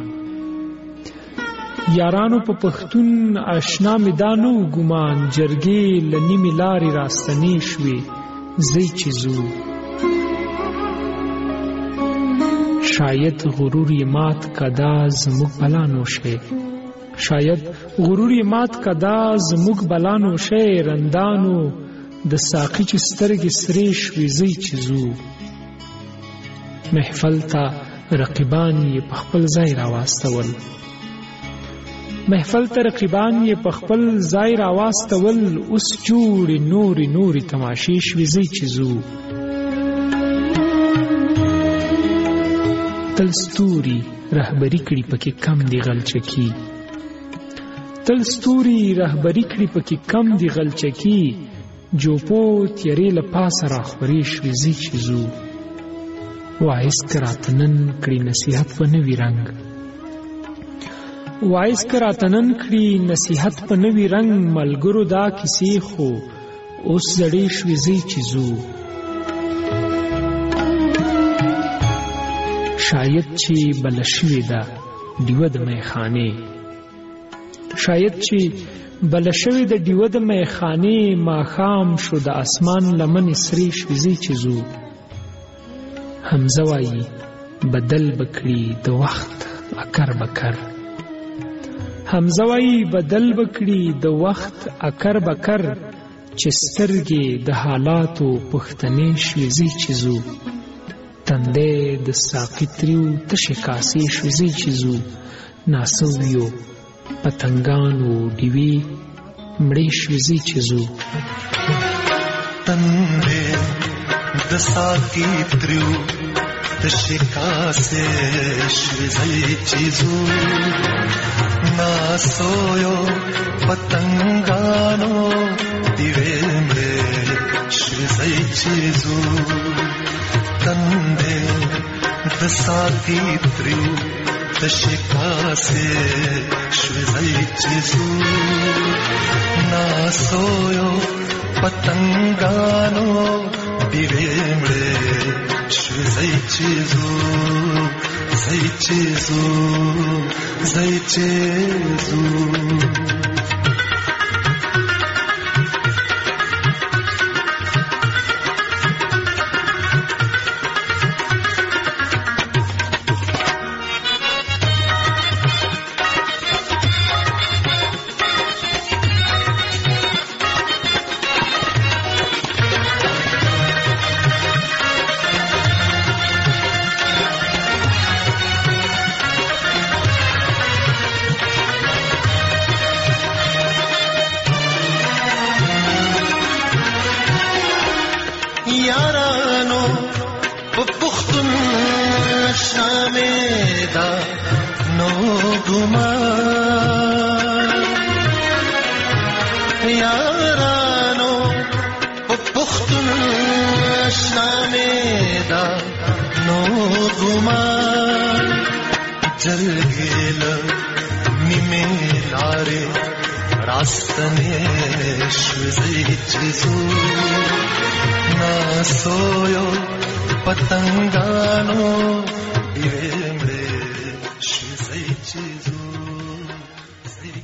یارانو په پښتون آشنا مې دا نه ګمان جرګې له نیمې لارې راستنې شوې زی چیزو شاید غرور یې مات کدا زموږ بلانو شي شاید غرور یې مات کدا زموږ بلانو شي رندانو د ساقي چې سترګې سرې شوې زی چیزو محفل ته رقیبان یې په خپل ځای راواستول محفل ته رقیبان یې په خپل ځای راواستول اوس جوړې نورې نورې تماشې شوې زی چیزو تل ستوري رهبري کړي پکې کم دی غلچکی تل ستوري رهبري کړي پکې کم دی غلچکی جوپو تیرې له پاسه راخورې شوې زی چیزو وایس کراتنن کړي نصیحت په نوي رنګ وایس کراتنن کړي نصیحت په نوي رنګ ملګرو دا کیسې خو اوس زړې شوې زی چیزو شاید چې بل شوې ده ډیوه د میخانې شاید چې بل شوې ده ډیوه د میخانې ماښام شو د اسمان لمنې سرې شوې زی چیزو حمزه وایي بدل بکړي د وخت اکر بکر حمزه وایي بدل بکړي د وخت اکر بکر چې سترګې د حالاتو پښتنې شوې زی چیزو تنده د ساقي تریو تشې کاسې شوې چیزو ناسویو پتنګانو ډیوې مړې شوې چیزو تنده د ساقي تریو تشې کاسې شوې چیزو ناسویو پتنګانو ډیوې مړې شوې چیزو تنده د د ساقي تریو د شکاسه شوزای چیزو ناسویو پتنگانو بیویمړې شوزای چیزو زای چیزو زای چیزو na soyo patangano